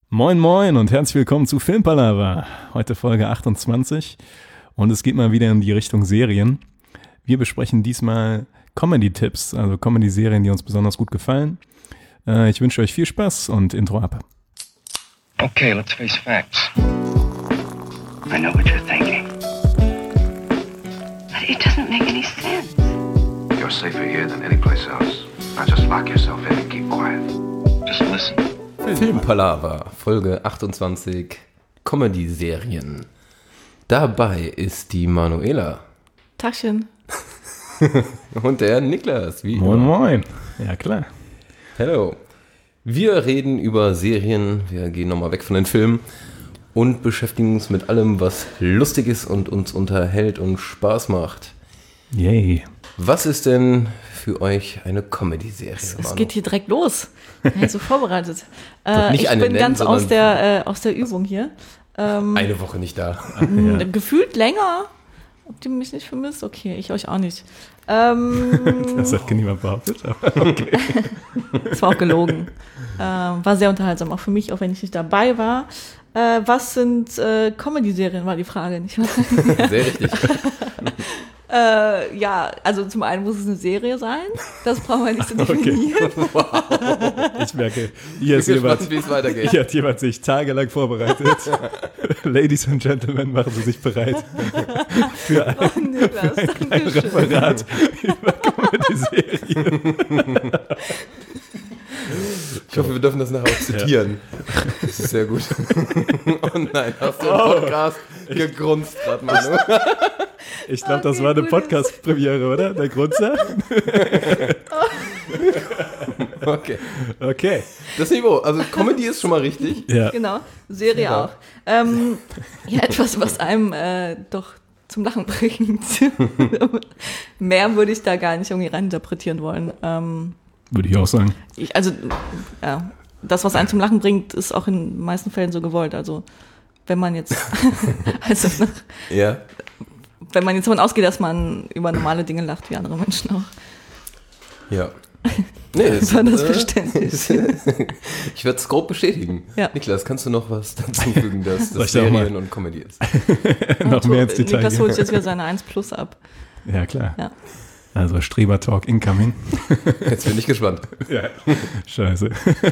Moin moin und herzlich willkommen zu Filmpalava. Heute Folge 28 und es geht mal wieder in die Richtung Serien. Wir besprechen diesmal Comedy-Tipps, also Comedy-Serien, die uns besonders gut gefallen. Ich wünsche euch viel Spaß und Intro ab. Okay, let's face facts. I know what you're thinking. But it doesn't make any sense. You're safer here than any place else. Now just lock yourself in and keep quiet. Just listen. Filmpalava, Folge 28, Comedy-Serien. Dabei ist die Manuela. Tagchen. Und der Niklas. Wie Moin immer. moin. Ja klar. Hello. Wir reden über Serien, wir gehen nochmal weg von den Filmen und beschäftigen uns mit allem, was lustig ist und uns unterhält und Spaß macht. Yay. Was ist denn für euch eine Comedy-Serie? Es geht hier direkt los. Ja, so vorbereitet. Nicht Ich eine bin nennen, ganz aus der Übung hier. Eine Woche nicht da. Ja. Gefühlt länger. Habt ihr mich nicht vermisst? Okay, ich euch auch nicht. Das hat niemand behauptet, aber okay. Es war auch gelogen. War sehr unterhaltsam, auch für mich, auch wenn ich nicht dabei war. Was sind Comedy-Serien, war die Frage, nicht wahr? Sehr richtig. Ja, also zum einen muss es eine Serie sein. Das brauchen wir nicht so definieren. Ich merke, hier ist Ich bin jemand, gespannt, wie es weitergeht. hier hat jemand sich tagelang vorbereitet. Ladies and Gentlemen, machen Sie sich bereit für ein Niklas, Dankeschön. Referat über Comedy-Serien. Ich hoffe, wir dürfen das nachher auch zitieren. Das ist sehr gut. Oh nein, hast du im Podcast gegrunzt gerade, Manu? Ich glaube, das Okay, war eine gut. Podcast-Premiere, oder? Der Grunzer? Okay. Okay. Das Niveau, also Comedy ist schon mal richtig. Ja. Genau, Serie Ja. auch. Ja, etwas, was einem doch zum Lachen bringt. Mehr würde ich da gar nicht irgendwie reininterpretieren wollen. Würde ich auch sagen. Ja, das, was einen zum Lachen bringt, ist auch in den meisten Fällen so gewollt. Also, wenn man jetzt, Ja. wenn man jetzt davon ausgeht, dass man über normale Dinge lacht, wie andere Menschen auch. Ja. Nee, Das war das Verständnis. Ich werde es grob bestätigen. Ja. Niklas, kannst du noch was dazu fügen, dass Soll das ich da auch mal? Serien und Comedy ist? Noch mehr ins Detail Niklas holt gehen. jetzt wieder seine 1 Plus ab. Ja, klar. Ja. Also Streber-Talk incoming. Jetzt bin ich gespannt. Ja. Scheiße.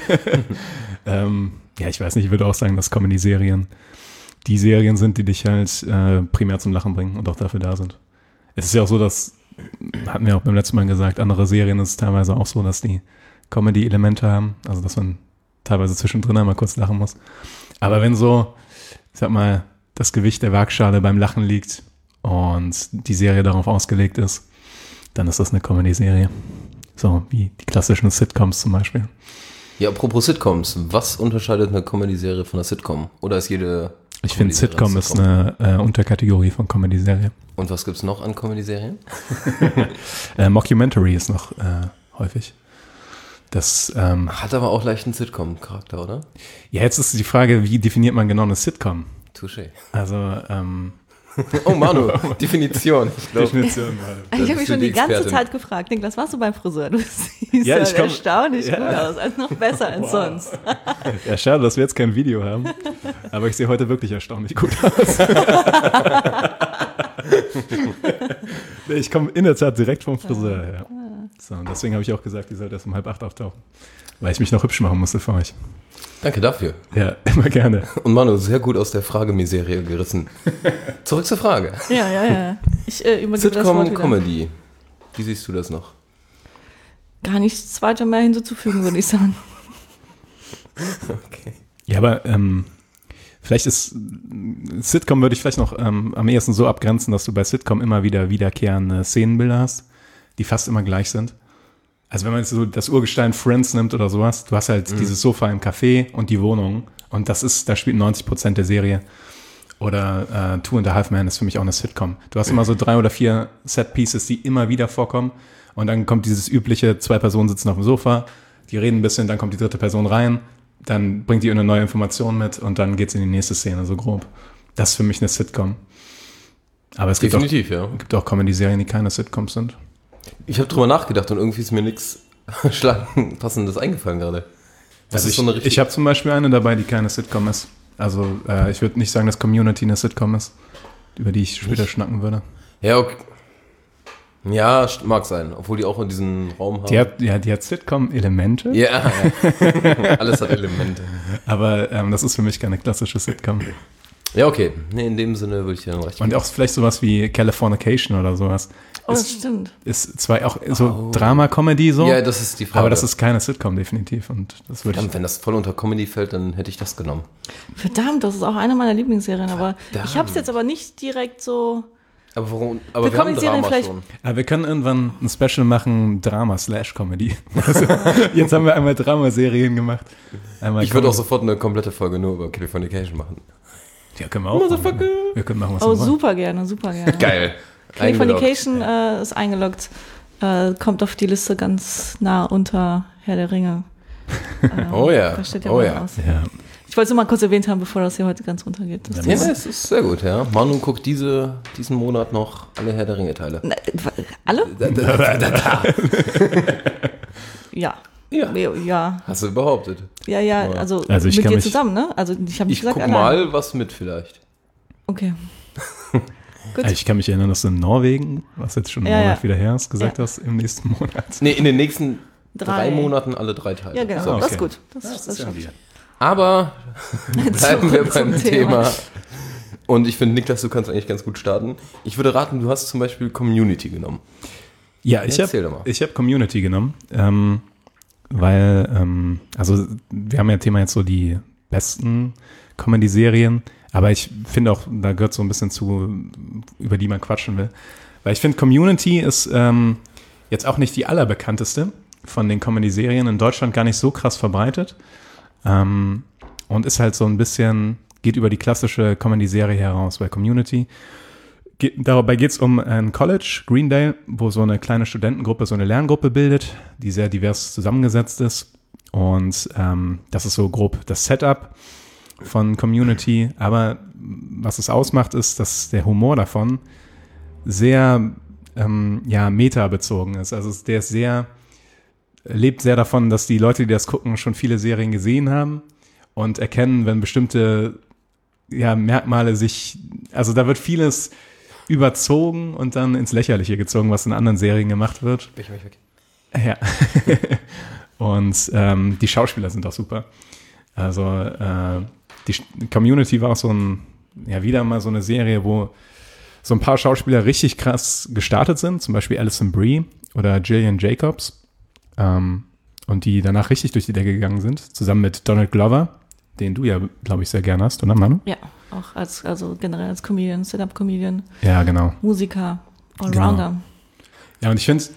Ja, ich weiß nicht, ich würde auch sagen, dass Comedy-Serien die Serien sind, die dich halt primär zum Lachen bringen und auch dafür da sind. Es ist ja auch so, dass, hatten wir auch beim letzten Mal gesagt, andere Serien ist es teilweise auch so, dass die Comedy-Elemente haben, also dass man teilweise zwischendrin einmal kurz lachen muss. Aber wenn so, ich sag mal, das Gewicht der Waagschale beim Lachen liegt und die Serie darauf ausgelegt ist, dann ist das eine Comedy-Serie. So wie die klassischen Sitcoms zum Beispiel. Ja, apropos Sitcoms, was unterscheidet eine Comedy-Serie von einer Sitcom? Oder ist jede Ich finde, Comedy-Serie Sitcom ist eine Unterkategorie von Comedy-Serie. Und was gibt's noch an Comedy-Serien? Mockumentary ist noch häufig. Das, Hat aber auch leicht einen Sitcom-Charakter, oder? ja, jetzt ist die Frage, wie definiert man genau eine Sitcom? Touché. Also, Oh, Manu, Definition. Ich glaube, Definition. Ich habe bist mich du schon die die ganze Expertin. Zeit gefragt, Niklas, warst du beim Friseur? Du siehst Ja, ja, ich komm- erstaunlich Ja. gut aus, also noch besser als sonst. Ja, schade, dass wir jetzt kein Video haben. Aber ich sehe heute wirklich erstaunlich gut aus. Nee, ich komme in der Tat direkt vom Friseur. Ja. So, und deswegen habe ich auch gesagt, die sollte erst um 7:30 auftauchen. Weil ich mich noch hübsch machen musste für euch. Danke dafür. Ja, immer gerne. Und Manu, sehr gut aus der Fragemiserie gerissen. Zurück zur Frage. Ja. Ich übergebe das Wort Sitcom, wieder. Comedy. Wie siehst du das noch? Gar nichts weiter mehr hinzuzufügen, würde ich sagen. Okay. Ja, aber vielleicht ist Sitcom würde ich vielleicht noch am ehesten so abgrenzen, dass du bei Sitcom immer wieder wiederkehrende Szenenbilder hast, die fast immer gleich sind. Also wenn man jetzt so das Urgestein Friends nimmt oder sowas, du hast halt dieses Sofa im Café und die Wohnung und da spielt 90% der Serie. Oder Two and a Half Men ist für mich auch eine Sitcom. Du hast immer so 3 oder 4 Set-Pieces, die immer wieder vorkommen und dann kommt dieses übliche, 2 Personen sitzen auf dem Sofa, die reden ein bisschen, dann kommt die 3. Person rein, dann bringt die eine neue Information mit und dann geht's in die nächste Szene, so grob. Das ist für mich eine Sitcom. Aber es Definitiv, ja. gibt auch Comedy-Serien, die keine Sitcoms sind. Ich habe drüber nachgedacht und irgendwie ist mir nichts Passendes eingefallen gerade. Also ist so eine ich habe zum Beispiel eine dabei, die keine Sitcom ist. Also ich würde nicht sagen, dass Community eine Sitcom ist, über die ich später schnacken würde. Ja, okay. Ja, mag sein, obwohl die auch in diesem Raum haben. Die hat Sitcom-Elemente, Ja. Alles hat Elemente. aber das ist für mich keine klassische Sitcom. Ja, okay. Nee, in dem Sinne würde ich dir dann recht Und geben. auch vielleicht sowas wie Californication oder sowas. Oh, das stimmt. Ist zwar auch so Drama-Comedy so, Ja, das ist die Frage. aber das ist keine Sitcom definitiv. Und das würde ich. Verdammt, wenn das voll unter Comedy fällt, dann hätte ich das genommen. Verdammt, das ist auch eine meiner Lieblingsserien, aber Verdammt. ich habe es jetzt aber nicht direkt so. Aber warum? Aber wir Willkommen haben in Serien Drama vielleicht- schon. Aber wir können irgendwann ein Special machen, Drama/Comedy. Also, jetzt haben wir einmal Dramaserien gemacht. Einmal Ich würde auch Comedy. sofort eine komplette Folge nur über Californication machen. Ja, können wir auch. Machen. Wir können machen, was Oh, wir wollen. super gerne, super gerne. Geil. Californication ist eingeloggt. Kommt auf die Liste ganz nah unter Herr der Ringe. Oh ja. Da steht ja Oh mal ja. aus. Ja. Ich wollte es nur mal kurz erwähnt haben, bevor das hier heute ganz runtergeht. Das Ja, ist- das ist sehr gut, ja. Manu guckt diesen Monat noch alle Herr der Ringe-Teile. Na, alle? Ja. Ja. Ja, Hast du behauptet. ja, also, Also ich mit kann dir mich- zusammen, ne? Also ich habe nicht Ich gesagt, guck allein. mal was mit vielleicht. Okay. Gut. Ich kann mich erinnern, dass du in Norwegen, was jetzt schon einen Ja, Monat ja. wieder her ist, gesagt Ja. hast, im nächsten Monat. Nee, in den nächsten 3 3 Monaten alle 3 Teile. Ja, genau. So. Ah, Das okay. ist gut. Das stimmt. Aber bleiben wir Zurück beim zum Thema. Und ich finde, Niklas, du kannst eigentlich ganz gut starten. Ich würde raten, du hast zum Beispiel Community genommen. Ja, ich Erzähl doch mal. habe Community genommen, weil, also wir haben ja Thema jetzt so die besten Comedy-Serien, aber ich finde auch, da gehört so ein bisschen zu, über die man quatschen will. Weil ich finde, Community ist jetzt auch nicht die allerbekannteste von den Comedy-Serien, in Deutschland gar nicht so krass verbreitet und ist halt so ein bisschen, geht über die klassische Comedy-Serie heraus, bei Community. Dabei geht es um ein College, Greendale, wo so eine kleine Studentengruppe, so eine Lerngruppe bildet, die sehr divers zusammengesetzt ist. Und das ist so grob das Setup von Community. Aber was es ausmacht, ist, dass der Humor davon sehr meta-bezogen ist. Also der ist lebt sehr davon, dass die Leute, die das gucken, schon viele Serien gesehen haben und erkennen, wenn bestimmte Merkmale also da wird vieles überzogen und dann ins Lächerliche gezogen, was in anderen Serien gemacht wird. Weg. Ja. Und die Schauspieler sind auch super. Also die Community war auch wieder mal so eine Serie, wo so ein paar Schauspieler richtig krass gestartet sind, zum Beispiel Alison Brie oder Gillian Jacobs, und die danach richtig durch die Decke gegangen sind, zusammen mit Donald Glover, den du ja, glaube ich, sehr gerne hast, oder Manu? Ja, auch generell als Comedian, Stand-up-Comedian, Ja, genau. Musiker, Allrounder. Ja, und ich finde,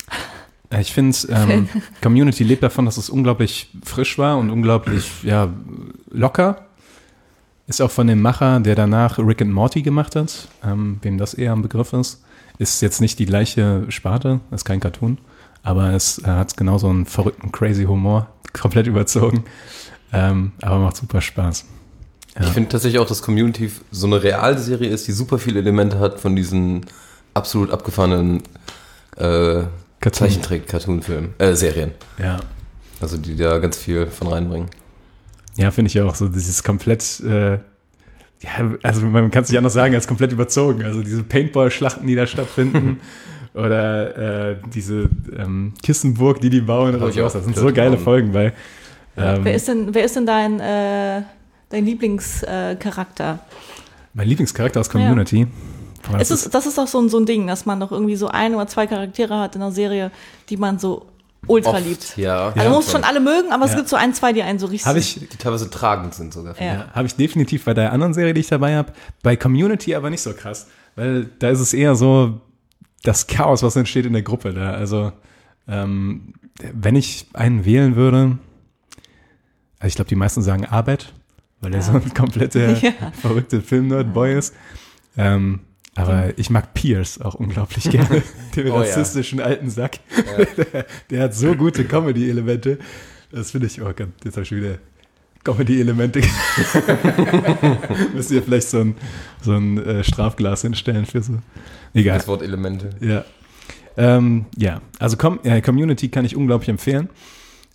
Community lebt davon, dass es unglaublich frisch war und unglaublich locker. Ist auch von dem Macher, der danach Rick and Morty gemacht hat, wem das eher ein Begriff ist. Ist jetzt nicht die gleiche Sparte, ist kein Cartoon, aber es hat genauso einen verrückten, crazy Humor, komplett überzogen, aber macht super Spaß. Ja. Ich finde tatsächlich auch, dass Community so eine Realserie ist, die super viele Elemente hat von diesen absolut abgefahrenen Zeichentrick-Cartoon-Filmen, Serien. Ja. Also die da ganz viel von reinbringen. Ja, finde ich auch so, dieses komplett, also man kann es nicht anders sagen, als komplett überzogen. Also diese Paintball-Schlachten, die da stattfinden oder diese Kissenburg, die bauen oder sowas. Das sind so geile Folgen, weil Wer ist denn dein Lieblingscharakter? mein Lieblingscharakter aus Community. Boah, Das ist auch so ein Ding, dass man doch irgendwie so 1 oder 2 Charaktere hat in einer Serie, die man so ultra Oft, liebt. ja. Also man muss schon alle mögen, aber es Ja. gibt so 1, 2, die einen so richtig... habe ich, Die teilweise tragend sind sogar. Ja. habe ich definitiv bei der anderen Serie, die ich dabei habe. Bei Community aber nicht so krass, weil da ist es eher so das Chaos, was entsteht in der Gruppe da. Also wenn ich einen wählen würde, also ich glaube, die meisten sagen Abed, weil er so ein kompletter verrückter Film-Nerd-Boy ist. Aber ich mag Pierce auch unglaublich gerne, den rassistischen alten Sack. Ja. Der hat so gute Comedy-Elemente. Das finde ich, oh Gott, jetzt habe ich schon wieder Comedy-Elemente. Müsst ihr vielleicht so ein Strafglas hinstellen für so. Egal. Das Wort Elemente. Ja. Also Community kann ich unglaublich empfehlen.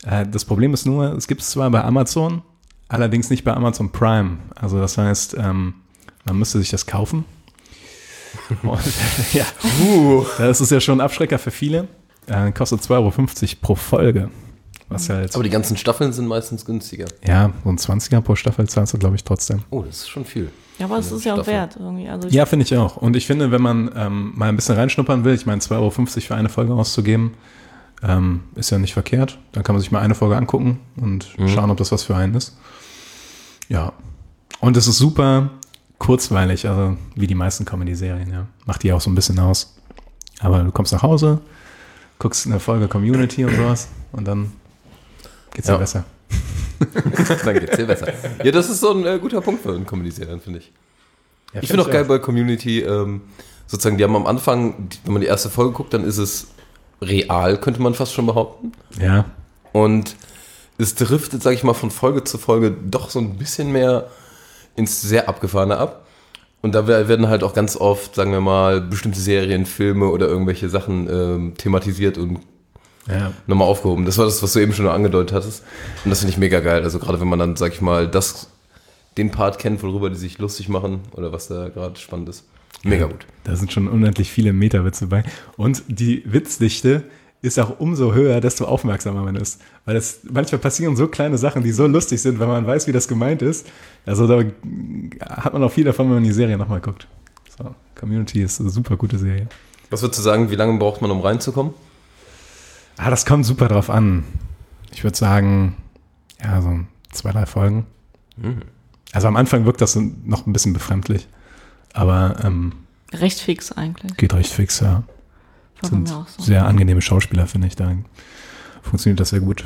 Das Problem ist nur, es gibt es zwar bei Amazon, allerdings nicht bei Amazon Prime. Also das heißt, man müsste sich das kaufen. Und, ja, das ist ja schon ein Abschrecker für viele. Kostet 2,50 Euro pro Folge. Was halt, Aber die ganzen Staffeln sind meistens günstiger. ja, so ein 20er pro Staffel zahlst du, glaube ich, trotzdem. Oh, das ist schon viel. Ja, aber es ist ja auch Staffel. wert irgendwie. Also Ja, finde ich auch. Und ich finde, wenn man mal ein bisschen reinschnuppern will, ich meine, 2,50 Euro für eine Folge auszugeben, ist ja nicht verkehrt. Dann kann man sich mal eine Folge angucken und schauen, ob das was für einen ist. Ja. Und es ist super kurzweilig, also wie die meisten Comedy-Serien, ja. Macht die auch so ein bisschen aus. Aber du kommst nach Hause, guckst eine Folge Community und sowas und dann geht's dir besser. Dann geht's dir besser. Ja, das ist so ein guter Punkt für eine Comedy-Serien, finde ich. Ja, Ich finde auch geil bei Community, sozusagen, die haben am Anfang, wenn man die erste Folge guckt, dann ist es real, könnte man fast schon behaupten. Ja, Und es driftet, sage ich mal, von Folge zu Folge doch so ein bisschen mehr ins sehr Abgefahrene ab. Und da werden halt auch ganz oft, sagen wir mal, bestimmte Serien, Filme oder irgendwelche Sachen thematisiert und ja. nochmal aufgehoben. Das war das, was du eben schon angedeutet hattest. Und das finde ich mega geil. Also gerade wenn man dann, sag ich mal, den Part kennt, worüber die sich lustig machen oder was da gerade spannend ist. Mega gut. Da sind schon unendlich viele Meta-Witze bei. Und die Witzdichte ist auch umso höher, desto aufmerksamer man ist. Weil manchmal passieren so kleine Sachen, die so lustig sind, wenn man weiß, wie das gemeint ist. Also da hat man auch viel davon, wenn man die Serie nochmal guckt. So, Community ist eine super gute Serie. Was würdest du sagen, wie lange braucht man, um reinzukommen? Das kommt super drauf an. Ich würde sagen, ja, so 2-3 Folgen. Also am Anfang wirkt das noch ein bisschen befremdlich. Aber recht fix eigentlich. geht recht fix, ja. War bei Sind mir auch so. sehr angenehme Schauspieler, finde ich. Da funktioniert das sehr gut.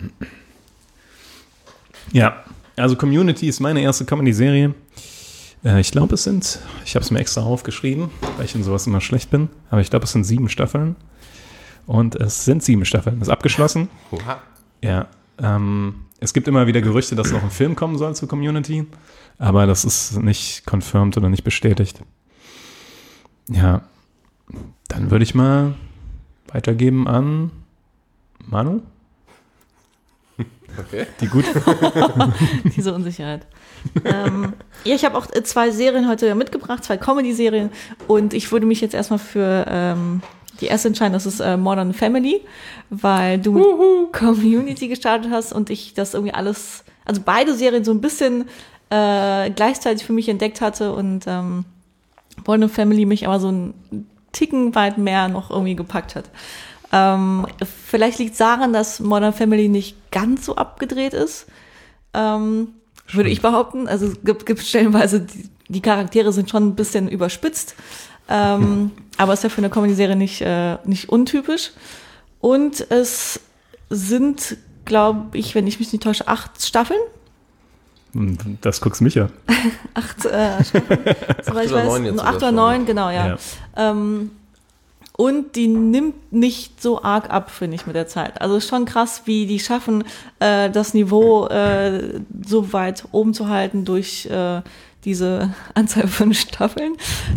Ja, also Community ist meine erste Comedy-Serie. Ich glaube, ich habe es mir extra aufgeschrieben, weil ich in sowas immer schlecht bin, aber ich glaube, es sind 7 Staffeln. Und es sind 7 Staffeln. Ist abgeschlossen. Oha. Ja. Es gibt immer wieder Gerüchte, dass noch ein Film kommen soll zur Community, aber das ist nicht confirmed oder nicht bestätigt. Ja. Dann würde ich mal weitergeben an Manu. Okay. Die gut. Diese Unsicherheit. Ja, ich habe auch 2 Serien heute mitgebracht, 2 Comedy-Serien. Und ich würde mich jetzt erstmal für die erste entscheiden, das ist Modern Family, weil du mit Community gestartet hast und ich das irgendwie alles, also beide Serien so ein bisschen gleichzeitig für mich entdeckt hatte und Modern Family mich aber so einen Ticken weit mehr noch irgendwie gepackt hat. Vielleicht liegt es daran, dass Modern Family nicht ganz so abgedreht ist, würde ich behaupten. Also es gibt stellenweise, die Charaktere sind schon ein bisschen überspitzt, aber ist ja für eine Comedy-Serie nicht untypisch. Und es sind, glaube ich, wenn ich mich nicht täusche, 8 Staffeln. Das guckst mich ja. 8 Staffeln. Soweit ich oder weiß, 9 jetzt 8 oder sogar 9, genau, ja. Ja. Und die nimmt nicht so arg ab, finde ich, mit der Zeit. Also ist schon krass, wie die schaffen, das Niveau so weit oben zu halten durch diese Anzahl von Staffeln.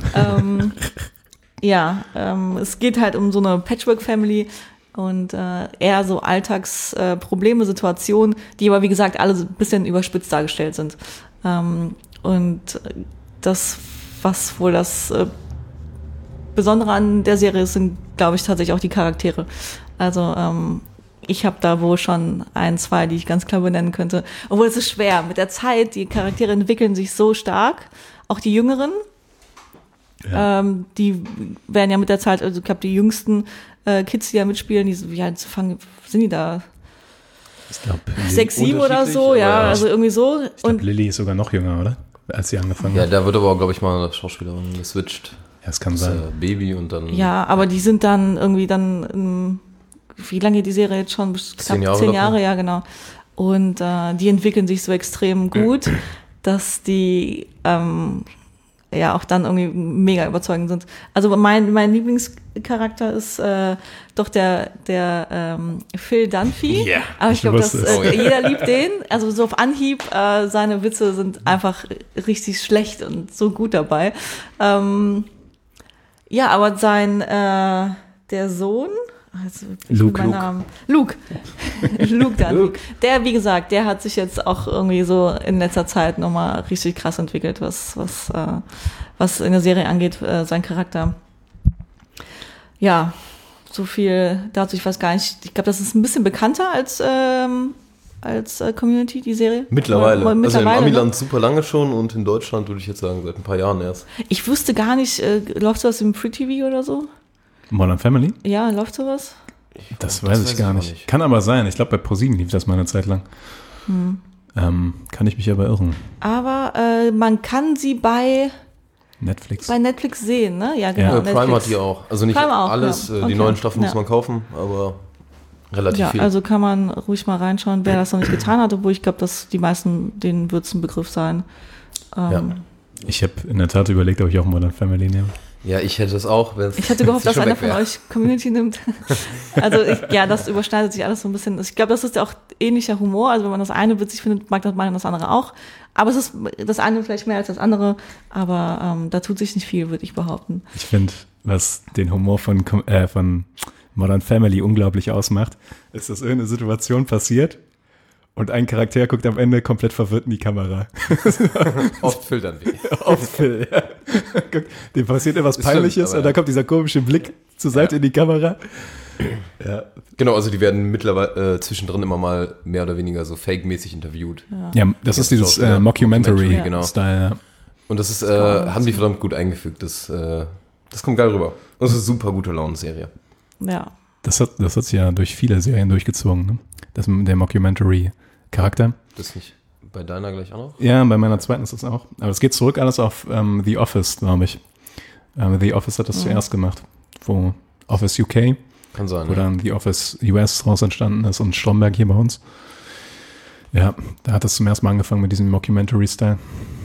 Es geht halt um so eine Patchwork-Family und eher so Alltagsprobleme, Situationen, die aber, wie gesagt, alle so ein bisschen überspitzt dargestellt sind. Und das, was wohl das Besondere an der Serie ist, sind, glaube ich, tatsächlich auch die Charaktere. Also ich habe da wohl schon 1, 2, die ich ganz klar benennen könnte. Obwohl es ist schwer. Mit der Zeit, die Charaktere entwickeln sich so stark. Auch die Jüngeren. Ja. Die werden ja mit der Zeit, also ich glaube, die jüngsten Kids, die da mitspielen, wie alt sind die da? Ich glaube, 6, 7 oder so, ja, also irgendwie so. Ich glaube, Lilly ist sogar noch jünger, oder? Als sie angefangen hat. Ja, da wird aber, glaube ich, mal eine Schauspielerin geswitcht. Ja, es kann Das sein. Baby und dann... Ja, aber die sind dann irgendwie wie lange geht die Serie jetzt schon? Knapp 10 Jahre 10 Jahre, locker. ja, genau. Und die entwickeln sich so extrem gut, dass die auch dann irgendwie mega überzeugend sind. Also mein Lieblingscharakter ist doch der Phil Dunphy. Ja, Aber ich glaube, wusste es. jeder liebt den. Also so auf Anhieb, seine Witze sind einfach richtig schlecht und so gut dabei. Aber der Sohn, Also, Luke. Luke Dunphy. Der, wie gesagt, der hat sich jetzt auch irgendwie so in letzter Zeit nochmal richtig krass entwickelt, was in der Serie angeht, sein Charakter. Ja, so viel dazu, ich weiß gar nicht. Ich glaube, das ist ein bisschen bekannter als Community, die Serie. Mittlerweile. Also in Amiland ne? super lange schon und in Deutschland würde ich jetzt sagen, seit ein paar Jahren erst. Ich wüsste gar nicht, läuft sowas im Free TV oder so? Modern Family? Ja, läuft sowas? Das weiß ich gar nicht. Kann aber sein. Ich glaube, bei ProSieben lief das mal eine Zeit lang. Kann ich mich aber irren. Aber man kann sie bei Netflix sehen, ne? Ja, genau. Ja, Netflix. Prime hat die auch. Also nicht Prime auch, alles, ja. Okay. die neuen Staffeln muss Ja. man kaufen, aber relativ Ja, viel. also kann man ruhig mal reinschauen, wer das noch nicht getan hat, obwohl ich glaube, dass die meisten, denen wird es ein Begriff sein. Ich habe in der Tat überlegt, ob ich auch Modern Family nehme. Ja, ich hätte es auch. Ich hatte gehofft, dass einer von euch Community nimmt. Also das überschneidet sich alles so ein bisschen. Ich glaube, das ist ja auch ähnlicher Humor. Also wenn man das eine witzig findet, mag man das andere auch. Aber es ist das eine vielleicht mehr als das andere. Aber da tut sich nicht viel, würde ich behaupten. Ich finde, was den Humor von Modern Family unglaublich ausmacht, ist, dass irgendeine Situation passiert und ein Charakter guckt am Ende komplett verwirrt in die Kamera. Oft filtern wir. Auf Phil, ja. Guck, dem passiert etwas Stimmt, Peinliches aber und da kommt dieser komische Blick zur Seite in die Kamera. Ja, Genau, also die werden mittlerweile zwischendrin immer mal mehr oder weniger so fake-mäßig interviewt. ja das ist dieses Schauspieler. Mockumentary-Style. Genau. Ja. Und das ist, haben die verdammt gut eingefügt. Das kommt geil rüber. Das ist eine super gute Laune-Serie. Ja. Das hat sich ja durch viele Serien durchgezogen, ne? Der Mockumentary-Charakter. Das nicht bei deiner gleich auch noch? Ja, bei meiner zweiten ist das auch. Aber es geht zurück alles auf The Office, glaube ich. The Office hat das zuerst gemacht, wo Office UK, Kann sein. wo dann The Office US raus entstanden ist und Stromberg hier bei uns. Ja, da hat das zum ersten Mal angefangen mit diesem Mockumentary-Style.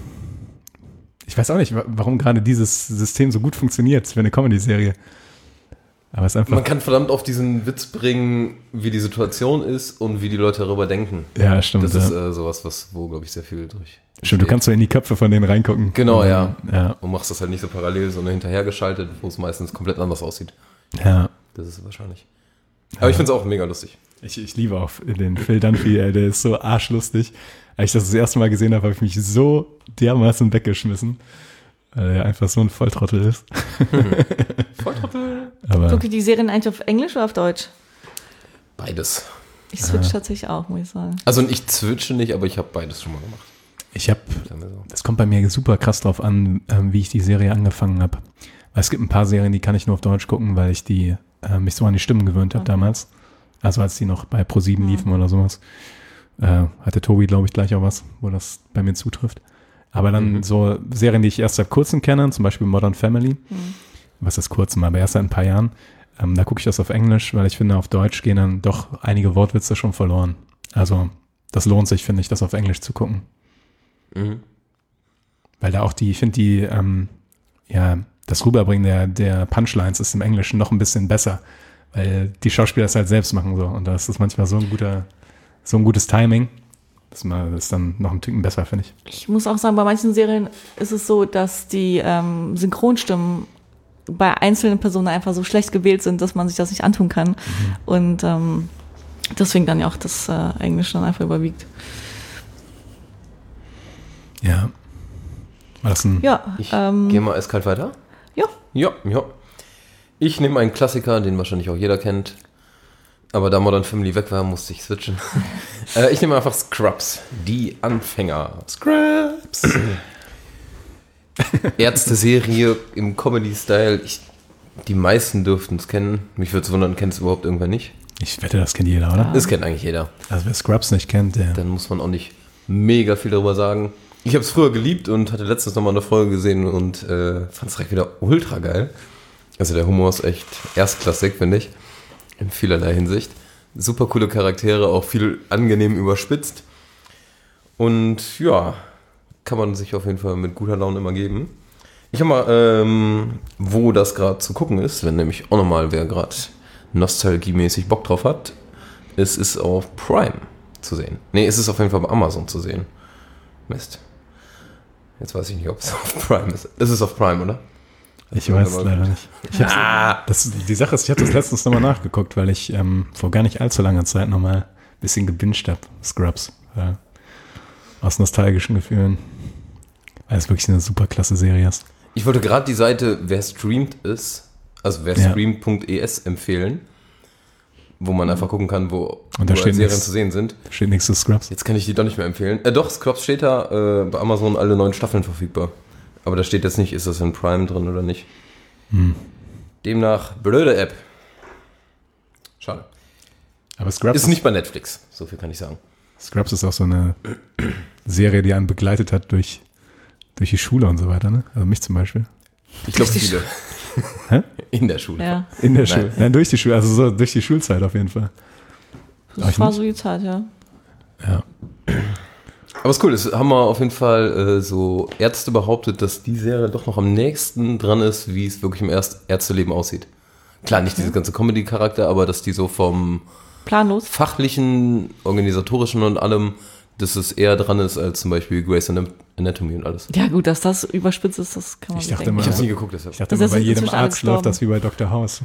Ich weiß auch nicht, warum gerade dieses System so gut funktioniert für eine Comedy-Serie. Aber es ist einfach... Man kann verdammt auf diesen Witz bringen, wie die Situation ist und wie die Leute darüber denken. Ja, stimmt. Das ja. ist sowas, wo, glaube ich, sehr viel durch. Stimmt, du kannst so in die Köpfe von denen reingucken. Genau, Und ja. dann- ja. Und machst das halt nicht so parallel, sondern hinterhergeschaltet, wo es meistens komplett anders aussieht. Ja. Das ist wahrscheinlich. Aber ich finde es auch mega lustig. Ich liebe auch den Phil Dunphy, ey, der ist so arschlustig. Als ich das erste Mal gesehen habe, habe ich mich so dermaßen weggeschmissen, weil er einfach so ein Volltrottel ist. Volltrottel. Aber Guckt ihr die Serien eigentlich auf Englisch oder auf Deutsch? Beides. Ich switch tatsächlich auch, muss ich sagen. Also ich zwitsche nicht, aber ich habe beides schon mal gemacht. Sagen wir so. das kommt bei mir super krass drauf an, wie ich die Serie angefangen habe. Weil es gibt ein paar Serien, die kann ich nur auf Deutsch gucken, weil ich die mich so an die Stimmen gewöhnt habe damals. Also als die noch bei ProSieben liefen oder sowas. Hatte Tobi, glaube ich, gleich auch was, wo das bei mir zutrifft. Aber dann so Serien, die ich erst seit kurzem kenne, zum Beispiel Modern Family, was ist kurzem, aber erst seit ein paar Jahren, da gucke ich das auf Englisch, weil ich finde, auf Deutsch gehen dann doch einige Wortwitze schon verloren. Also das lohnt sich, finde ich, das auf Englisch zu gucken. Weil da auch ich finde die, das Rüberbringen der Punchlines ist im Englischen noch ein bisschen besser, weil die Schauspieler es halt selbst machen so und da ist das manchmal so ein gutes Timing. Das ist dann noch ein Ticken besser, finde ich. Ich muss auch sagen, bei manchen Serien ist es so, dass die Synchronstimmen bei einzelnen Personen einfach so schlecht gewählt sind, dass man sich das nicht antun kann. Und deswegen dann ja auch das Englisch dann einfach überwiegt. Ja. War das ein... Ja, Ich gehe mal eiskalt weiter. ja. Ja. Ich nehme einen Klassiker, den wahrscheinlich auch jeder kennt. Aber da Modern Family weg war, musste ich switchen. Ich nehme einfach Scrubs. Die Anfänger. Scraps. Ärzte-Serie im Comedy-Style. Die meisten dürften es kennen. Mich würde es wundern, kennt es überhaupt irgendwer nicht? Ich wette, das kennt jeder, oder? Das kennt eigentlich jeder. Also wer Scrubs nicht kennt, der... Dann muss man auch nicht mega viel darüber sagen. Ich habe es früher geliebt und hatte letztens nochmal eine Folge gesehen und fand es direkt wieder ultra geil. Also der Humor ist echt erstklassig, finde ich. In vielerlei Hinsicht. Super coole Charaktere, auch viel angenehm überspitzt. Und ja, kann man sich auf jeden Fall mit guter Laune immer geben. Ich habe mal, wo das gerade zu gucken ist, wenn nämlich auch nochmal wer gerade nostalgiemäßig Bock drauf hat. Es ist auf Prime zu sehen. Nee, es ist auf jeden Fall bei Amazon zu sehen. Mist. Jetzt weiß ich nicht, ob es auf Prime ist. Es ist auf Prime, oder? Ich weiß leider nicht. Die Sache ist, ich habe das letztens nochmal nachgeguckt, weil ich vor gar nicht allzu langer Zeit nochmal ein bisschen gebinged habe, Scrubs. Aus nostalgischen Gefühlen. Weil es wirklich eine super klasse Serie ist. Ich wollte gerade die Seite wer streamt ist, also wer streamt.es empfehlen, wo man einfach gucken kann, wo Und da steht Serien nichts- zu sehen sind. Steht nichts zu Scrubs. Jetzt kann ich die doch nicht mehr empfehlen. Doch, Scrubs steht da, bei Amazon alle 9 Staffeln verfügbar. Aber da steht jetzt nicht, ist das in Prime drin oder nicht. Demnach, blöde App. Schade. Aber Scrubs Ist nicht bei Netflix, so viel kann ich sagen. Scrubs ist auch so eine Serie, die einen begleitet hat durch die Schule und so weiter, ne? Also mich zum Beispiel. Ich glaube viele. Hä? In der Schule. Ja, In der Schule. Nein, durch die Schule, also so durch die Schulzeit auf jeden Fall. das war so die Zeit, ja. Ja. Aber ist cool, es haben wir auf jeden Fall so Ärzte behauptet, dass die Serie doch noch am nächsten dran ist, wie es wirklich im Ärzteleben aussieht. Klar, nicht diese ganze Comedy-Charakter, aber dass die so vom Planlos. fachlichen, organisatorischen und allem, dass es eher dran ist als zum Beispiel Grey's Anatomy und alles. Ja gut, dass das überspitzt ist, das kann man Ich sich dachte denken. immer- Ich habe nie geguckt, deshalb. Ich dachte Das immer, ist bei jedem inzwischen alle Arzt läuft gestorben. das wie bei Dr. House.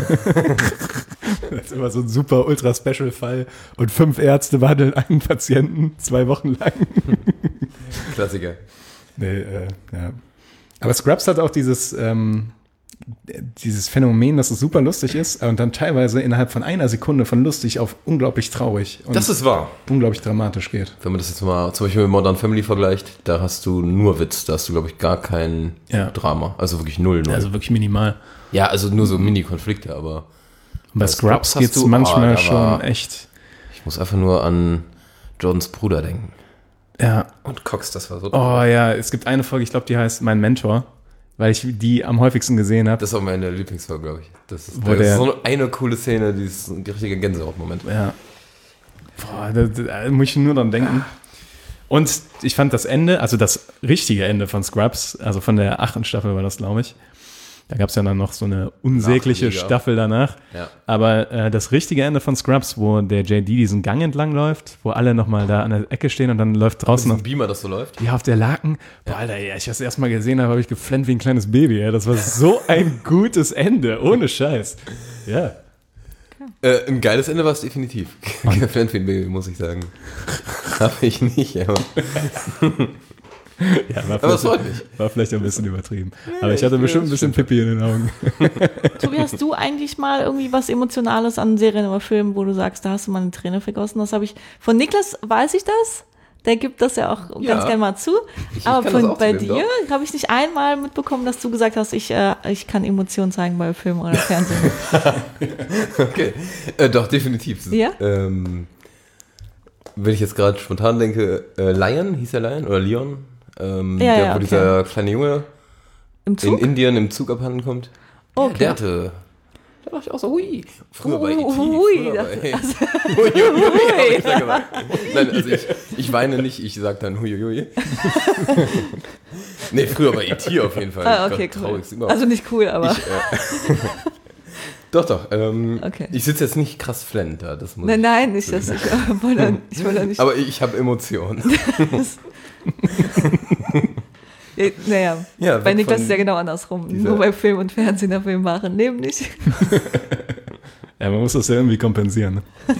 Das ist immer so ein super Ultra-Special-Fall und 5 Ärzte behandeln einen Patienten 2 Wochen lang. Klassiker. Nee, ja. Aber Scrubs hat auch dieses Phänomen, dass es super lustig ist und dann teilweise innerhalb von einer Sekunde von lustig auf unglaublich traurig und Das ist wahr. unglaublich dramatisch geht. Wenn man das jetzt mal zum Beispiel mit Modern Family vergleicht, da hast du nur Witz, da hast du, glaube ich, gar kein Ja. Drama. Also wirklich null. Also wirklich minimal. ja, also nur so Mini-Konflikte, aber Und bei Scrubs Scrubs hast geht es du- manchmal da schon war- echt, ich muss einfach nur an Jordans Bruder denken. ja. Und Cox, das war so. Oh ja, es gibt eine Folge, ich glaube, die heißt Mein Mentor, weil ich die am häufigsten gesehen habe. Das ist auch meine Lieblingsfolge, glaube ich. Das ist, Wo das ist der- so eine coole Szene, die ist ein richtiger Gänsehaut-Moment. Ja. Boah, da muss ich nur dran denken. Und ich fand das Ende, also das richtige Ende von Scrubs, also von der 8. Staffel war das, glaube ich. Da gab es ja dann noch so eine unsägliche Nachliga. Staffel danach. Ja. Aber das richtige Ende von Scrubs, wo der JD diesen Gang entlang läuft, wo alle nochmal da an der Ecke stehen und dann läuft draußen Ein noch Beamer, das so läuft. ja, auf der Laken. Boah, Alter, ja, ich das erst mal gesehen habe ich geflennt wie ein kleines Baby. Ja. Das war so ein gutes Ende, ohne Scheiß. Ja. Ein geiles Ende war es definitiv. Fan für ein Baby, muss ich sagen. Habe ich nicht, aber. Ja, Aber es freut mich. war vielleicht ein bisschen übertrieben. Aber ich hatte bestimmt ein bisschen Pipi in den Augen. Tobi, hast du eigentlich mal irgendwie was Emotionales an Serien oder Filmen, wo du sagst, da hast du mal eine Träne vergossen? Das habe ich, von Niklas weiß ich das. Der gibt das ja auch Ja. ganz gerne mal zu. Ich Aber kann das von, auch bei zugeben, dir habe ich nicht einmal mitbekommen, dass du gesagt hast, ich kann Emotionen zeigen bei Film oder Fernsehen. Okay. Doch, definitiv. Ja? Wenn ich jetzt gerade spontan denke, Lion, hieß der Lion? Oder Leon? Ja, wo okay. dieser kleine Junge Im in Zug? Indien im Zug abhanden kommt. Okay. Der hatte. Da dachte ich auch so, hui. Früher bei E.T. Hui, früher das- bei, hui, hui, hui, hab ich da gesagt. Nein, also ich weine nicht, ich sag dann hui, hui. Nee, früher bei E.T. auf jeden Fall. Ah, okay, Gott, cool. traurigst überhaupt. Also nicht cool, aber Doch. Okay. Ich sitze jetzt nicht krass flend da. Das muss nein, nicht das. Ich wollte nicht. Aber ich habe Emotionen. Naja, Ja, bei weg Niklas von ist ja genau andersrum. dieser- Nur bei Film und Fernsehen der Film machen. Leben nicht. Ja, man muss das ja irgendwie kompensieren. Ne?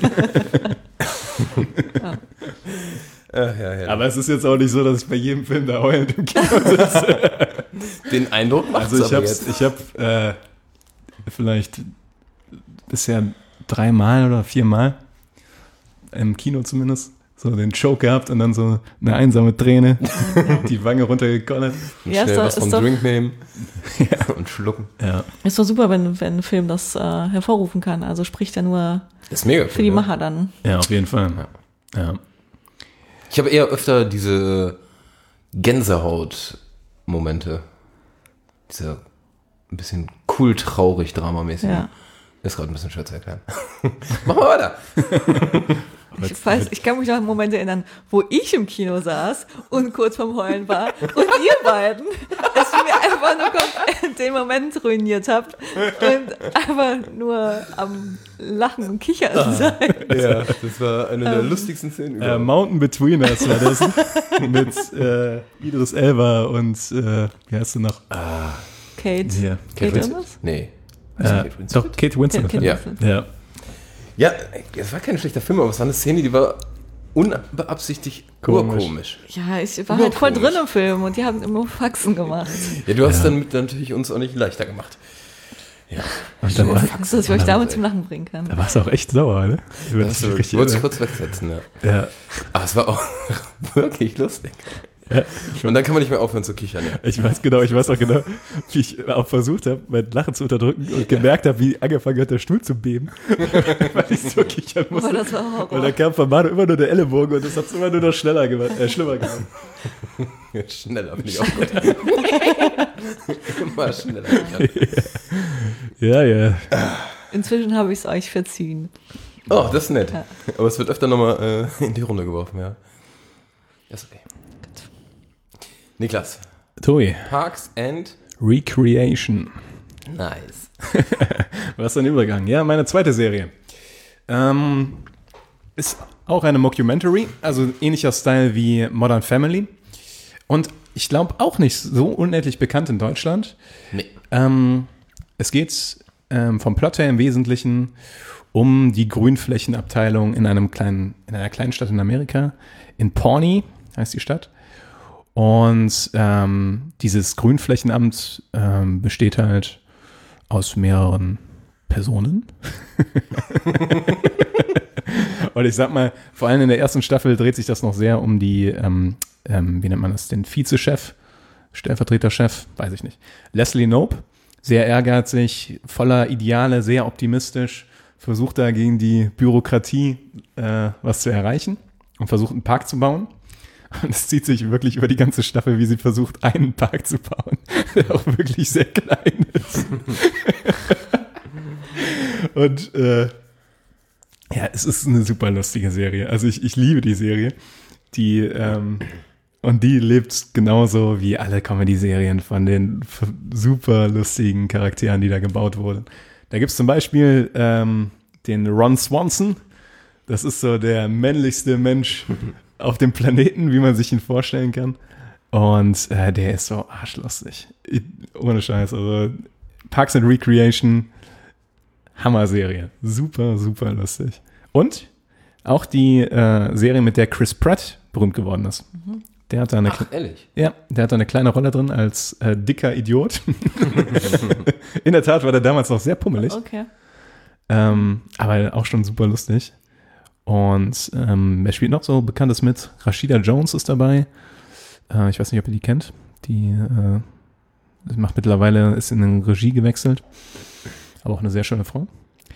Ja. Aber es ist jetzt auch nicht so, dass ich bei jedem Film da heulend im Kino sitze. Den Eindruck macht Also ich habe vielleicht bisher 3 Mal oder 4 Mal im Kino zumindest so den Choke gehabt und dann so eine einsame Träne, die Wange runtergekollert. Ja, Schnell was vom ist doch, Drink nehmen und schlucken. Ja. ist doch super, wenn ein Film das hervorrufen kann. Also spricht ja nur Ist mega für die Macher dann. Ja, auf jeden Fall. Ja. Ich habe eher öfter diese Gänsehaut-Momente. Diese ein bisschen cool traurig dramamäßig. Ja. Ist gerade ein bisschen schwer zu erklären. Machen wir weiter. Ich kann mich noch an Momente erinnern, wo ich im Kino saß und kurz vorm Heulen war und ihr beiden es mir einfach nur den Moment ruiniert habt und einfach nur am Lachen und Kichern seid. Ja, das war eine der lustigsten Szenen überhaupt. Mountain Between Us war das mit Idris Elba und wie heißt du noch? Kate. Ja. Kate irgendwas? Nee. Doch, Kate Winslet. Kate Ja. Winslet. Ja. Ja, es war kein schlechter Film, aber es war eine Szene, die war unbeabsichtigt urkomisch. Ja, ich war halt voll drin im Film und die haben immer Faxen gemacht. Ja, du hast damit natürlich uns auch nicht leichter gemacht. Ja. Und dann war, Angst, dass ich euch damit zum Lachen bringen kann. da warst du auch echt sauer, ne? Das wollte ich kurz wegsetzen, ja. Ja. Aber es war auch wirklich lustig. Ja. Und dann kann man nicht mehr aufhören zu kichern, ja. Ich weiß auch genau, wie ich auch versucht habe, mein Lachen zu unterdrücken und gemerkt habe, wie angefangen hat, der Stuhl zu beben. Weil ich so kichern musste. Aber das war Horror. Und dann kam von Manu immer nur der Ellenbogen und das hat es immer nur noch schlimmer gemacht. Schneller bin ich auch gut. Immer schneller. Ja. Inzwischen habe ich es euch verziehen. Oh, das ist nett. Ja. Aber es wird öfter nochmal in die Runde geworfen, ja. Das ist okay. Niklas. Tobi, Parks and Recreation. Nice. Was ein Übergang. Ja, meine zweite Serie. Ist auch eine Mockumentary, also ähnlicher Style wie Modern Family. Und ich glaube auch nicht so unendlich bekannt in Deutschland. Nee. Es geht vom Plot her im Wesentlichen um die Grünflächenabteilung in einer kleinen Stadt in Amerika. In Pawnee heißt die Stadt. Und dieses Grünflächenamt besteht halt aus mehreren Personen. Und ich sag mal, vor allem in der ersten Staffel dreht sich das noch sehr um die, wie nennt man das, den Vizechef, Stellvertreterchef, weiß ich nicht. Leslie Knope, sehr ehrgeizig, voller Ideale, sehr optimistisch, versucht da gegen die Bürokratie was zu erreichen und versucht einen Park zu bauen. Und es zieht sich wirklich über die ganze Staffel, wie sie versucht, einen Park zu bauen, der auch wirklich sehr klein ist. Und ja, es ist eine super lustige Serie. Also ich liebe die Serie. Und die lebt genauso wie alle Comedy-Serien von den super lustigen Charakteren, die da gebaut wurden. Da gibt es zum Beispiel den Ron Swanson. Das ist so der männlichste Mensch auf dem Planeten, wie man sich ihn vorstellen kann. Und der ist so arschlustig. Ohne Scheiß. Also Parks and Recreation, Hammer-Serie. Super, super lustig. Und auch die Serie, mit der Chris Pratt berühmt geworden ist. Der hat da eine, ehrlich? Ja, der hat da eine kleine Rolle drin als dicker Idiot. In der Tat war der damals noch sehr pummelig. Okay. Aber auch schon super lustig. Und wer spielt noch so Bekanntes mit? Rashida Jones ist dabei. Ich weiß nicht, ob ihr die kennt. Die macht mittlerweile, ist in eine Regie gewechselt. Aber auch eine sehr schöne Frau.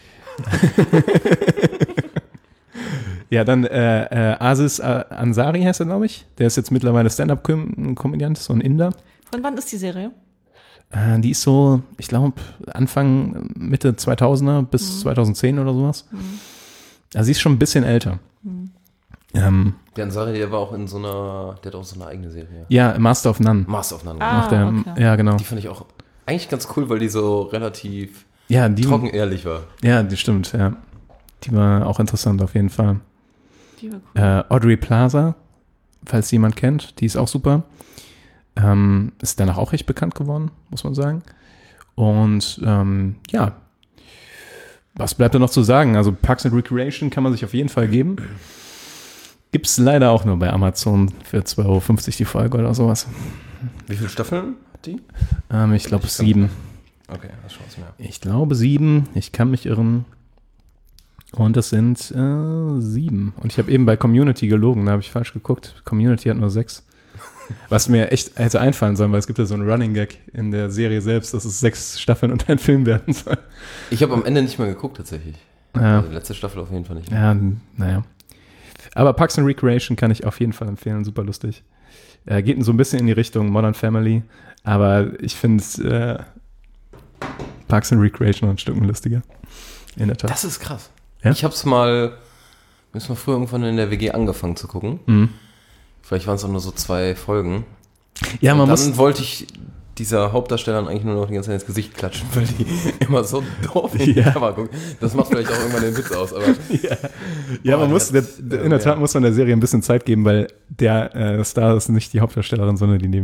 Ja, dann Aziz Ansari heißt er, glaube ich. Der ist jetzt mittlerweile Stand-Up-Komödiant, so ein Inder. Von wann ist die Serie? Die ist so, ich glaube, Mitte 2000er bis 2010 oder sowas. Also sie ist schon ein bisschen älter. Der Ansari, der war auch in so einer, der hat auch so eine eigene Serie. Ja, Master of None. Master of None. Okay. Ja, genau. Die fand ich auch eigentlich ganz cool, weil die so relativ Die trocken ehrlich war. Ja, die stimmt, ja. Die war auch interessant auf jeden Fall. Die war cool. Audrey Plaza, falls jemand kennt, die ist auch super. Ist danach auch recht bekannt geworden, muss man sagen. Und ja, was bleibt da noch zu sagen? Also Parks and Recreation kann man sich auf jeden Fall geben. Gibt es leider auch nur bei Amazon für 2,50 € die Folge oder sowas. Wie viele Staffeln hat die? Ich glaube 7. Okay, das schaut's mir. Ich glaube 7. Ich kann mich irren. Und das sind 7. Und ich habe eben bei Community gelogen, da habe ich falsch geguckt. Community hat nur 6. Was mir echt hätte einfallen sollen, weil es gibt ja so einen Running Gag in der Serie selbst, dass es 6 Staffeln und ein Film werden soll. Ich habe am Ende nicht mehr geguckt, tatsächlich. Ja. Die letzte Staffel auf jeden Fall nicht. Ja, naja. Aber Parks and Recreation kann ich auf jeden Fall empfehlen, super lustig. Geht so ein bisschen in die Richtung Modern Family, aber ich finde Parks and Recreation noch ein Stück lustiger. In der Tat. Das ist krass. Ja? Ich habe es mal früher irgendwann in der WG angefangen zu gucken. Mhm. Vielleicht waren es auch nur so 2 Folgen. Ja, und man dann muss. wollte ich dieser Hauptdarstellern eigentlich nur noch die ganze Zeit ins Gesicht klatschen, weil die immer so doof in die Kamera gucken. Das macht vielleicht auch irgendwann den Witz aus, aber. Ja, man muss, in der Tat muss man der Serie ein bisschen Zeit geben, weil der Star ist nicht die Hauptdarstellerin, sondern die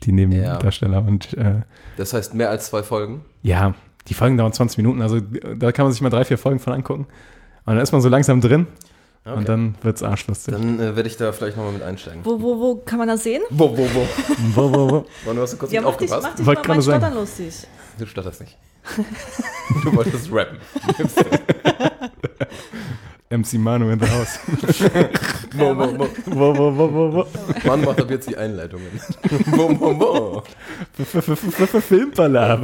die Nebendarsteller. Und Das heißt mehr als 2 Folgen? ja, die Folgen dauern 20 Minuten, also da kann man sich mal 3-4 Folgen von angucken. Und dann ist man so langsam drin und dann wird's arschlustig. Dann werde ich da vielleicht nochmal mit einsteigen. Wo kann man das sehen? Wo? Wo? Wann hast du kurz Ja, nicht mach dich aufgepasst? mal Wollte mein gerade sagen. Stottern lustig. Du stotterst nicht. Du wolltest rappen. MC Manu in the house. Wo. Mann macht ab jetzt die Einleitungen. Wo. Filmpalaver.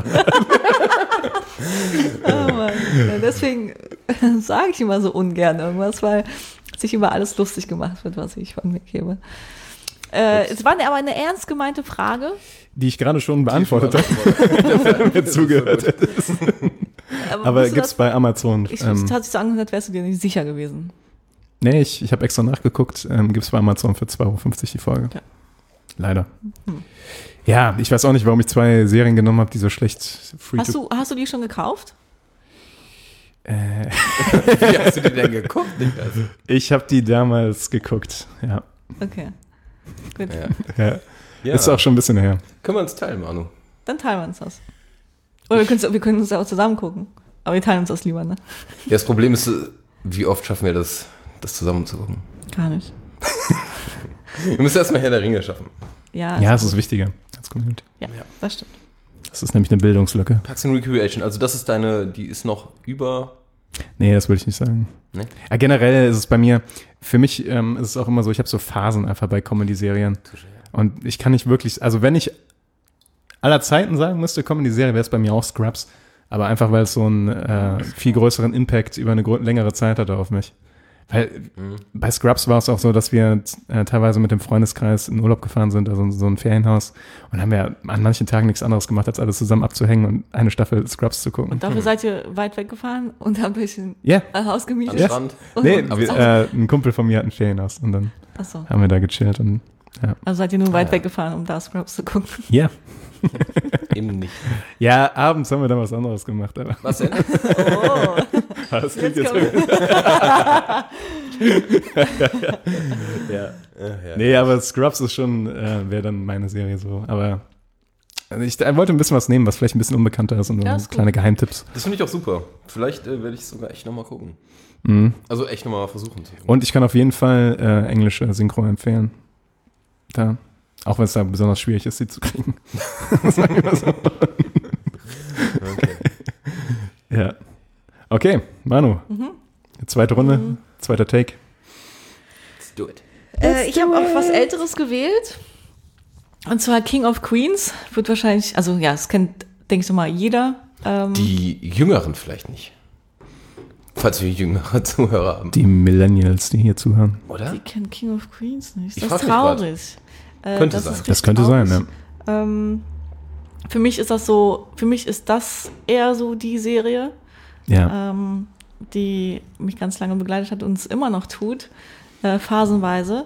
Oh Mann. Ja, deswegen sage ich immer so ungern irgendwas, weil sich über alles lustig gemacht wird, was ich von mir gebe. Es war aber eine ernst gemeinte Frage. Die ich gerade schon beantwortet habe, mir zugehört hättest. Aber wusstest du gibt's das? bei Amazon. Ich hat sich so angehört, wärst du dir nicht sicher gewesen. Nee, ich habe extra nachgeguckt. Gibt's bei Amazon für 2,50 € die Folge. Ja. Leider. Ja, ich weiß auch nicht, warum ich 2 Serien genommen habe, die so schlecht Hast du die schon gekauft? Wie hast du die denn geguckt? Ich habe die damals geguckt, ja. Okay. Gut. Ja. Ja. Ist auch schon ein bisschen her. Können wir uns teilen, Manu? Dann teilen wir uns das. Oder wir können uns ja auch zusammen gucken. Aber wir teilen uns das lieber, ne? Ja, das Problem ist, wie oft schaffen wir das zusammen zu gucken? Gar nicht. Wir müssen erstmal Herr der Ringe schaffen. Ja, Ja, es ist wichtiger als Community. ja, das stimmt. Das ist nämlich eine Bildungslücke. Parks and Recreation, also das ist die ist noch über... Nee, das würde ich nicht sagen. Nee? Ja, generell ist es bei mir, für mich ist es auch immer so, ich habe so Phasen einfach bei Comedy-Serien. Und ich kann nicht wirklich, also wenn ich aller Zeiten sagen müsste, Comedy-Serie, wäre es bei mir auch Scrubs. Aber einfach, weil es so einen viel größeren Impact über eine längere Zeit hatte auf mich. Weil bei Scrubs war es auch so, dass wir teilweise mit dem Freundeskreis in Urlaub gefahren sind, also so ein Ferienhaus. Und haben wir an manchen Tagen nichts anderes gemacht, als alles zusammen abzuhängen und eine Staffel Scrubs zu gucken. Und dafür seid ihr weit weggefahren und habt euch ein Ja. Haus gemietet? Am Strand. Nee, ein Kumpel von mir hat ein Ferienhaus und dann Achso. haben wir da gechillt und ja. Also seid ihr nur weit weggefahren, um da Scrubs zu gucken? Ja. Eben nicht. Ja, abends haben wir dann was anderes gemacht, aber Was denn? Oh, das klingt jetzt jetzt kommt- ja. Nee, aber Scrubs ist schon, wäre dann meine Serie so. Aber ich wollte ein bisschen was nehmen, was vielleicht ein bisschen unbekannter ist und Ja, so ist gut. kleine Geheimtipps. Das finde ich auch super. Vielleicht werde ich sogar echt nochmal gucken. Mhm. Also echt nochmal versuchen zu gucken. Und ich kann auf jeden Fall englische Synchro empfehlen. Da. Auch wenn es da besonders schwierig ist, sie zu kriegen. Sagen wir mal so. Okay. Ja. Okay, Manu. Zweite Runde, zweiter Take. Let's do it. Ich habe auch was Älteres gewählt. Und zwar King of Queens. Wird wahrscheinlich, also ja, es kennt, denke ich mal, jeder. Die Jüngeren vielleicht nicht. Falls wir jüngere Zuhörer haben. Die Millennials, die hier zuhören. Oder? Die kennen King of Queens nicht. Ich Das ist frag mich traurig. Könnte sein. ist Das richtig könnte sein, traurig. ja. Für mich ist das eher so die Serie, Ja. die mich ganz lange begleitet hat und es immer noch tut, phasenweise.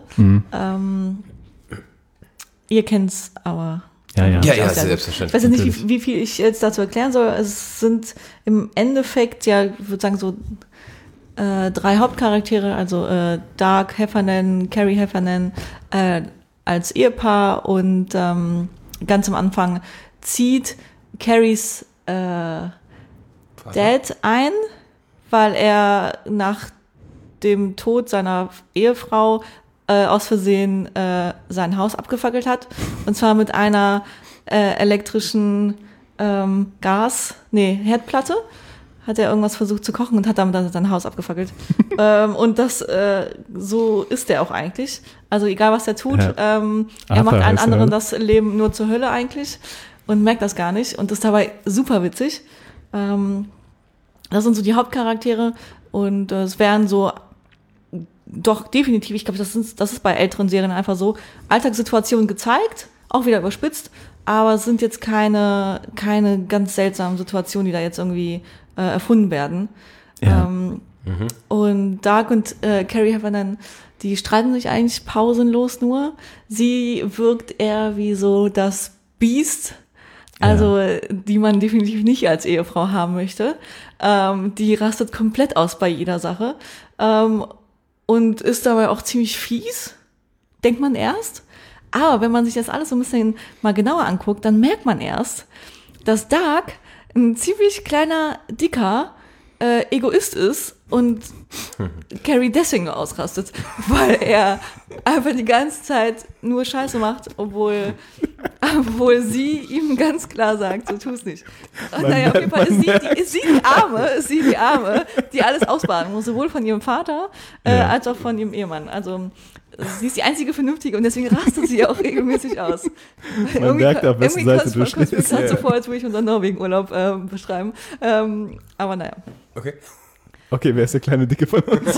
Ihr kennt's, aber Ja, ja. Ja, Ich weiß selbstverständlich. Ich weiß jetzt nicht, Natürlich. wie viel ich jetzt dazu erklären soll. Es sind im Endeffekt, ja, ich würde sagen, so 3 Hauptcharaktere, also Dark Heffernan, Carrie Heffernan als Ehepaar und ganz am Anfang zieht Carries Dad ein, weil er nach dem Tod seiner Ehefrau aus Versehen sein Haus abgefackelt hat. Und zwar mit einer elektrischen Herdplatte. Hat er irgendwas versucht zu kochen und hat damit dann sein Haus abgefackelt. Und das, so ist er auch eigentlich. Also egal, was er tut, Ja. er Arthur macht allen heißt er, anderen oder? das Leben nur zur Hölle eigentlich und merkt das gar nicht und ist dabei super witzig. Das sind so die Hauptcharaktere und es werden so doch definitiv, ich glaube, das ist bei älteren Serien einfach so, Alltagssituationen gezeigt, auch wieder überspitzt, aber es sind jetzt keine ganz seltsamen Situationen, die da jetzt irgendwie erfunden werden. Ja. Und Dark und Carrie Heffernan, die streiten sich eigentlich pausenlos nur. Sie wirkt eher wie so das Biest, also die man definitiv nicht als Ehefrau haben möchte. Die rastet komplett aus bei jeder Sache und ist dabei auch ziemlich fies, denkt man erst. Aber wenn man sich das alles so ein bisschen mal genauer anguckt, dann merkt man erst, dass Doug ein ziemlich kleiner, dicker Egoist ist und Carrie deswegen ausrastet, weil er einfach die ganze Zeit nur Scheiße macht, obwohl sie ihm ganz klar sagt, so tu's nicht. Naja, auf jeden Fall ist sie die Arme, die alles ausbaden muss, sowohl von ihrem Vater als auch von ihrem Ehemann. Also sie ist die einzige Vernünftige und deswegen rastet sie auch regelmäßig aus. Man merkt, auf wessen Seite du stehst. Ich gerade so vor, als würde ich unseren Norwegen-Urlaub beschreiben. Aber naja. Okay, wer ist der kleine Dicke von uns?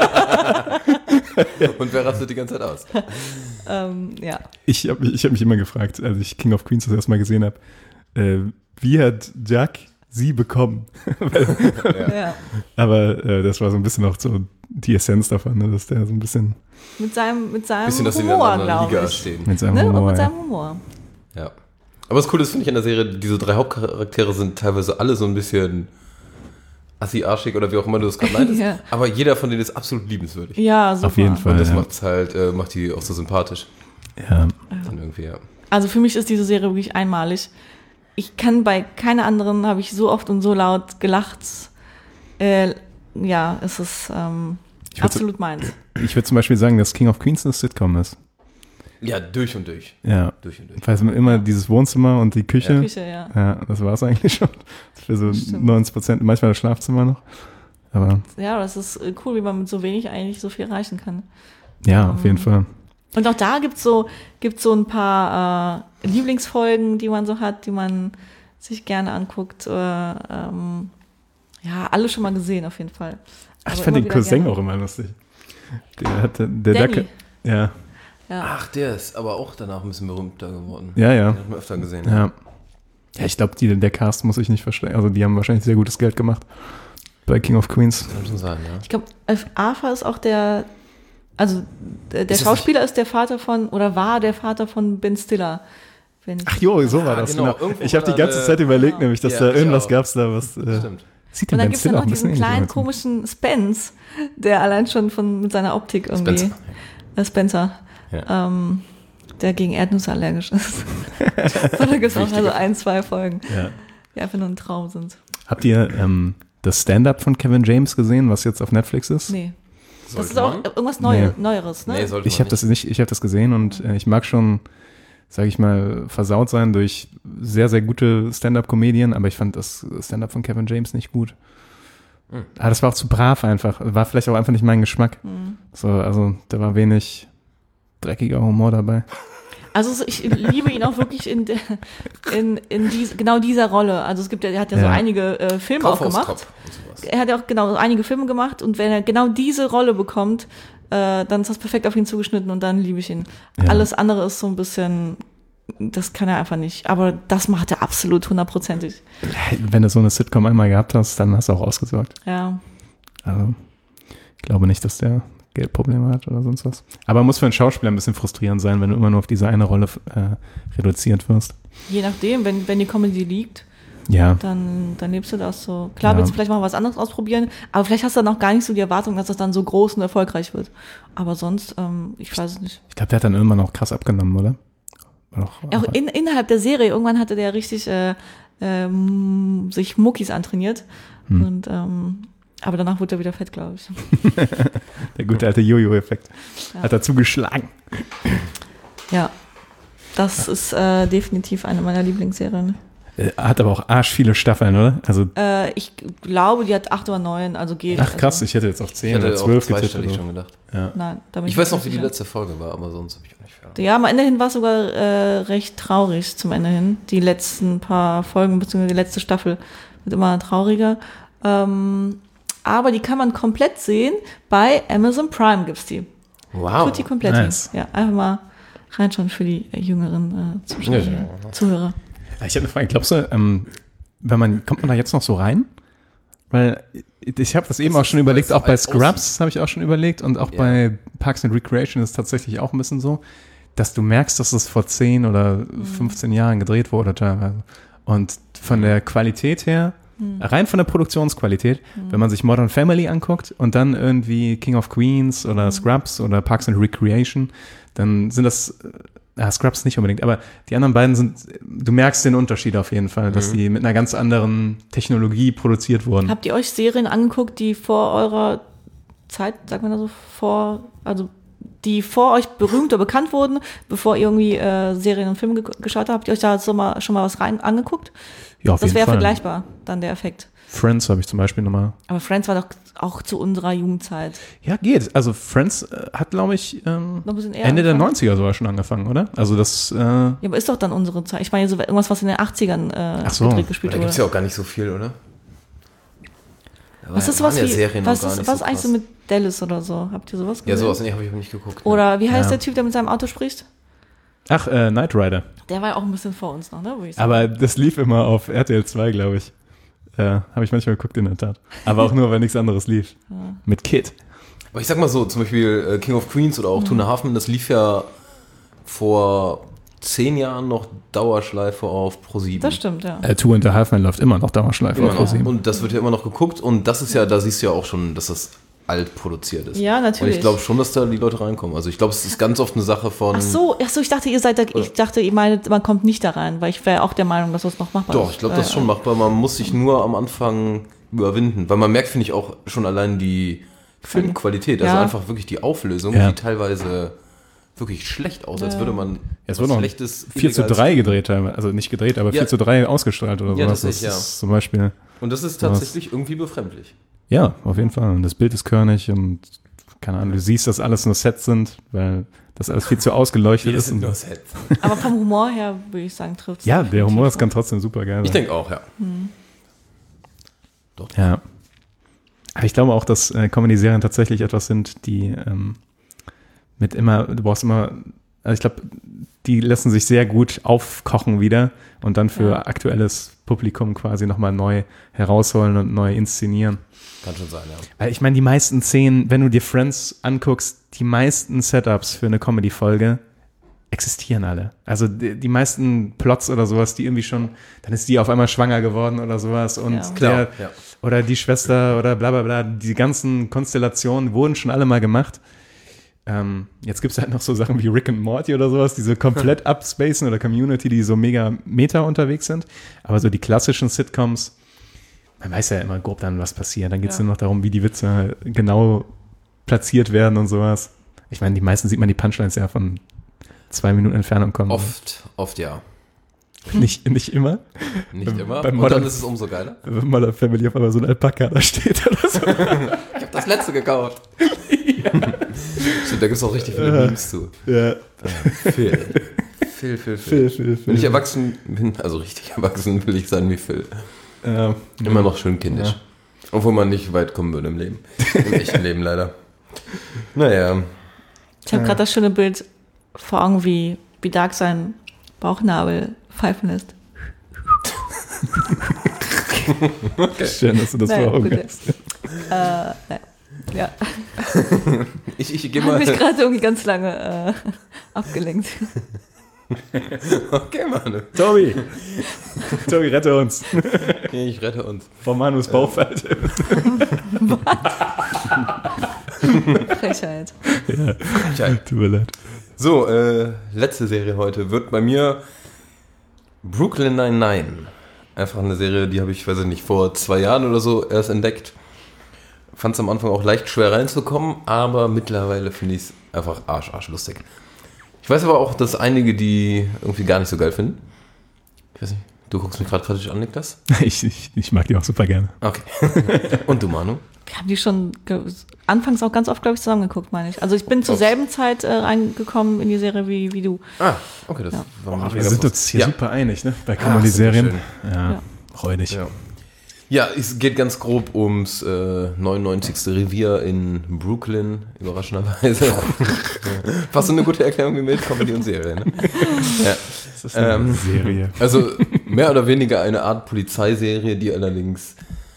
Und wer rastet die ganze Zeit aus? Ja. Ich hab mich immer gefragt, als ich King of Queens das erste Mal gesehen habe, wie hat Jack sie bekommen? Ja. Aber das war so ein bisschen auch so die Essenz davon, ne, dass der so ein bisschen mit seinem bisschen, dass Humor, sie in einer Liga glaube ich. stehen. mit seinem Ne? Humor. Und mit Ja. seinem Humor. Ja. Aber das Coole ist, finde ich, an der Serie, diese 3 Hauptcharaktere sind teilweise alle so ein bisschen assi-arschig oder wie auch immer du das gerade meintest. Ja. Aber jeder von denen ist absolut liebenswürdig. Ja, super. Auf jeden Fall. Und das Ja. macht's halt, macht die auch so sympathisch. Ja. Dann irgendwie, ja. Also für mich ist diese Serie wirklich einmalig. Ich kann bei keiner anderen, habe ich so oft und so laut gelacht. Ja, es ist absolut meins. Ich würde zum Beispiel sagen, dass King of Queens eine Sitcom ist. Ja, durch und durch. Ja. Durch und durch. Weil es immer dieses Wohnzimmer und die Küche. Küche, ja. Ja, das war es eigentlich schon. Für so Stimmt. 90%, manchmal das Schlafzimmer noch. Aber Ja, das ist cool, wie man mit so wenig eigentlich so viel erreichen kann. ja, auf jeden Fall. Und auch da gibt's so ein paar Lieblingsfolgen, die man so hat, die man sich gerne anguckt. Ja, alle schon mal gesehen auf jeden Fall. Ach, ich Aber fand immer den wieder Cousin gerne. auch immer lustig. Der Danny. Dacke. Ja, Ja. Ach, der ist aber auch danach ein bisschen berühmter geworden. ja, ja. Den hat man öfter gesehen. Ja, ja ich glaube, der Cast muss ich nicht verstehen. Also die haben wahrscheinlich sehr gutes Geld gemacht bei King of Queens. Kann schon sein, ja. Ich glaube, Arthur ist auch der das Schauspieler ist der Vater von, oder war der Vater von Ben Stiller. Wenn ich Ach jo, so war das. genau. Genau. Irgendwo Ich habe die war ganze da Zeit überlegt, genau. nämlich, dass Ja, da ich irgendwas auch. gab's da, was Stimmt. sieht und denn dann Ben gibt es ja Stiller noch auch ein bisschen diesen ähnlich kleinen aus. komischen Spence, der allein schon mit seiner Optik irgendwie. Spencer. Spencer. Ja. Der gegen Erdnüsse allergisch ist. Und da gibt es auch also 1-2 Folgen, Ja. die einfach nur ein Traum sind. Habt ihr das Stand-up von Kevin James gesehen, was jetzt auf Netflix ist? Nee. Das Sollte ist auch man? irgendwas Nee. Neueres, ne? Nee, sollte Ich man habe das nicht, ich habe das gesehen und ich mag schon, sage ich mal, versaut sein durch sehr, sehr gute Stand-up-Comedien, aber ich fand das Stand-up von Kevin James nicht gut. Aber das war auch zu brav einfach. War vielleicht auch einfach nicht mein Geschmack. So, also da war wenig dreckiger Humor dabei. Also ich liebe ihn auch wirklich in genau dieser Rolle. Also er hat ja so Ja. einige Filme auch gemacht. Kaufhauskopf und sowas. Er hat ja auch genau einige Filme gemacht und wenn er genau diese Rolle bekommt, dann ist das perfekt auf ihn zugeschnitten und dann liebe ich ihn. Ja. Alles andere ist so ein bisschen, das kann er einfach nicht. Aber das macht er absolut 100%ig. Wenn du so eine Sitcom einmal gehabt hast, dann hast du auch ausgesorgt. Ja. Also ich glaube nicht, dass der Geldprobleme hat oder sonst was. Aber muss für einen Schauspieler ein bisschen frustrierend sein, wenn du immer nur auf diese eine Rolle reduziert wirst. Je nachdem, wenn die Comedy liegt, Ja, dann lebst du das so. Klar, Ja. willst du vielleicht mal was anderes ausprobieren, aber vielleicht hast du dann auch gar nicht so die Erwartung, dass das dann so groß und erfolgreich wird. Aber sonst, ich weiß es nicht. ich glaube, der hat dann irgendwann auch krass abgenommen, oder? Auch innerhalb der Serie, irgendwann hatte der richtig sich Muckis antrainiert. Und, aber danach wurde er wieder fett, glaube ich. Der gute alte Jojo-Effekt. Ja. Hat er zugeschlagen. Ja, das ist definitiv eine meiner Lieblingsserien. Hat aber auch arsch viele Staffeln, oder? Also, Ich glaube, die hat 8 oder 9, also geht. ach krass, Also, ich hätte jetzt auf Ich 10 hatte oder auch 12 getippt. zweistellig oder schon gedacht. nein, da bin Ich mir weiß noch, nicht wie die sicher. letzte Folge war, aber sonst habe ich auch nicht verraten. Ja, am Ende hin war es sogar recht traurig zum Ende hin. Die letzten paar Folgen, beziehungsweise die letzte Staffel wird immer trauriger. Aber die kann man komplett sehen. Bei Amazon Prime gibt's die. Wow. Tutti komplett. nice. Ja, einfach mal reinschauen für die jüngeren Zuschauer, Zuhörer. Ich habe eine Frage, glaubst du, kommt man da jetzt noch so rein? Weil ich habe das eben auch schon überlegt, so auch bei alt Scrubs habe ich auch schon überlegt und auch Ja. bei Parks and Recreation ist es tatsächlich auch ein bisschen so, dass du merkst, dass es vor 10 oder 15 Jahren gedreht wurde teilweise. Und von der Qualität her, rein von der Produktionsqualität, wenn man sich Modern Family anguckt und dann irgendwie King of Queens oder Scrubs oder Parks and Recreation, dann sind das Scrubs nicht unbedingt, aber die anderen beiden du merkst den Unterschied auf jeden Fall, dass die mit einer ganz anderen Technologie produziert wurden. Habt ihr euch Serien angeguckt, die vor eurer Zeit, sagt man da so, die vor euch berühmt oder bekannt wurden, bevor ihr irgendwie Serien und Filme geschaut habt? Habt ihr euch da schon mal was rein angeguckt? Ja, auf jeden Fall. Das wäre vergleichbar, dann der Effekt. Friends habe ich zum Beispiel nochmal. Aber Friends war doch auch zu unserer Jugendzeit. Ja, geht. Also Friends hat, glaube ich, Noch ein bisschen eher Ende der angefangen. 90er sogar schon angefangen, oder? Also das, Ja, aber ist doch dann unsere Zeit. Ich meine, so irgendwas, was in den 80ern so. gedreht gespielt Da gibt es wurde. ja auch gar nicht so viel, oder? Was ist waren sowas ja wie, Serien was noch gar ist nicht was so eigentlich so krass. mit Dallas oder so? Habt ihr sowas Ja, gesehen? sowas habe ich nicht geguckt. Oder wie heißt Ja. der Typ, der mit seinem Auto spricht? Ach, Knight Rider. Der war ja auch ein bisschen vor uns noch, ne? Würde ich sagen. Aber das lief immer auf RTL 2, glaube ich. Habe ich manchmal geguckt, in der Tat. Aber auch nur, wenn nichts anderes lief. Mit Kid. Aber ich sag mal so, zum Beispiel King of Queens oder auch Two and a Half Men, das lief ja vor 10 Jahren noch Dauerschleife auf ProSieben. Das stimmt, ja. Two and a Half Men läuft immer noch Dauerschleife Immer auf noch. ProSieben. Und das wird ja immer noch geguckt und das ist ja, da siehst du ja auch schon, dass das alt produziert ist. Ja, natürlich. Und ich glaube schon, dass da die Leute reinkommen. Also ich glaube, es ist ganz oft eine Sache von... Ach so, ich dachte, ihr meintet, man kommt nicht da rein, weil ich wäre auch der Meinung, dass das noch machbar ist. Doch, ich glaube, das ist schon machbar. Man muss sich nur am Anfang überwinden. Weil man merkt, finde ich, auch schon allein die Filmqualität. Also Ja. einfach wirklich die Auflösung, Ja. die teilweise wirklich schlecht aus, als würde man Es wurde noch schlechtes 4:3 gedreht, teilweise. Also nicht gedreht, aber Ja. 4:3 ausgestrahlt oder Ja, sowas. Das tatsächlich, ist zum Beispiel, Und das ist tatsächlich irgendwie befremdlich. ja, auf jeden Fall. Und das Bild ist körnig und keine Ahnung, du siehst, dass alles nur Sets sind, weil das alles viel zu ausgeleuchtet ist. Und Sets. Aber vom Humor her würde ich sagen, trifft es. ja, der Humor ist kann trotzdem super geil sein. Ich denke auch, ja. Ja. Aber ich glaube auch, dass Comedy-Serien tatsächlich etwas sind, die du brauchst immer, also ich glaube, die lassen sich sehr gut aufkochen wieder und dann für aktuelles Publikum quasi nochmal neu herausholen und neu inszenieren. Kann schon sein, ja. Weil ich meine, die meisten Szenen, wenn du dir Friends anguckst, die meisten Setups für eine Comedy-Folge existieren alle. Also die meisten Plots oder sowas, die irgendwie schon, dann ist die auf einmal schwanger geworden oder sowas und Ja. Klar, ja. oder die Schwester oder bla bla bla, die ganzen Konstellationen wurden schon alle mal gemacht. Jetzt gibt es halt noch so Sachen wie Rick and Morty oder sowas, die so komplett upspacen oder Community, die so mega meta unterwegs sind. Aber so die klassischen Sitcoms, man weiß ja immer grob dann, was passiert. Dann geht es nur noch darum, wie die Witze genau platziert werden und sowas. Ich meine, die meisten sieht man die Punchlines ja von 2 Minuten Entfernung kommen. Oft ja. Nicht immer. Nicht immer. Beim Und dann Modern- ist es umso geiler. Wenn Modern Family auf einmal so ein Alpaka da steht oder so. Ich habe das letzte gekauft. Stimmt, da gibt es auch richtig viele Memes zu. Ja. Phil. Phil. Wenn ich erwachsen bin, also richtig erwachsen, will ich sein wie Phil. Immer noch schön kindisch. Ja. Obwohl man nicht weit kommen würde im Leben. Im echten Leben leider. Naja. Ich habe gerade das schöne Bild vor Augen, wie Dark sein Bauchnabel pfeifen lässt. Schön, dass du das Naja, vor Augen gut, hast. Ja, Ich gehe habe mal. mich gerade irgendwie ganz lange abgelenkt. Okay, Manu. Tobi, rette uns Ich rette uns. vor Manus Bauchfalte. Frechheit. Frechheit. Tut mir leid. So, letzte Serie heute wird bei mir Brooklyn Nine-Nine. Einfach eine Serie, die habe ich, weiß ich nicht, vor 2 Jahren oder so erst entdeckt. Fand es am Anfang auch leicht schwer reinzukommen, aber mittlerweile finde ich es einfach arschlustig. Ich weiß aber auch, dass einige die irgendwie gar nicht so geil finden. Ich weiß nicht, du guckst mich gerade kritisch an, Niklas? Ich mag die auch super gerne. Okay. Und du, Manu? Wir haben die schon anfangs auch ganz oft, glaube ich, zusammengeguckt, meine ich. Also ich bin zur selben Zeit reingekommen in die Serie wie du. Ah, okay, das war mir nicht Wir mehr sind bewusst. uns hier Ja. super einig, ne? Bei Ah, Comedy-Serien. sehr Ja, freudig. Ja. Ja, es geht ganz grob ums 99. Revier in Brooklyn, überraschenderweise. Fast so eine gute Erklärung wie mit Comedy und Serie. Ne? Ja. Das ist eine Serie. Also mehr oder weniger eine Art Polizeiserie, die allerdings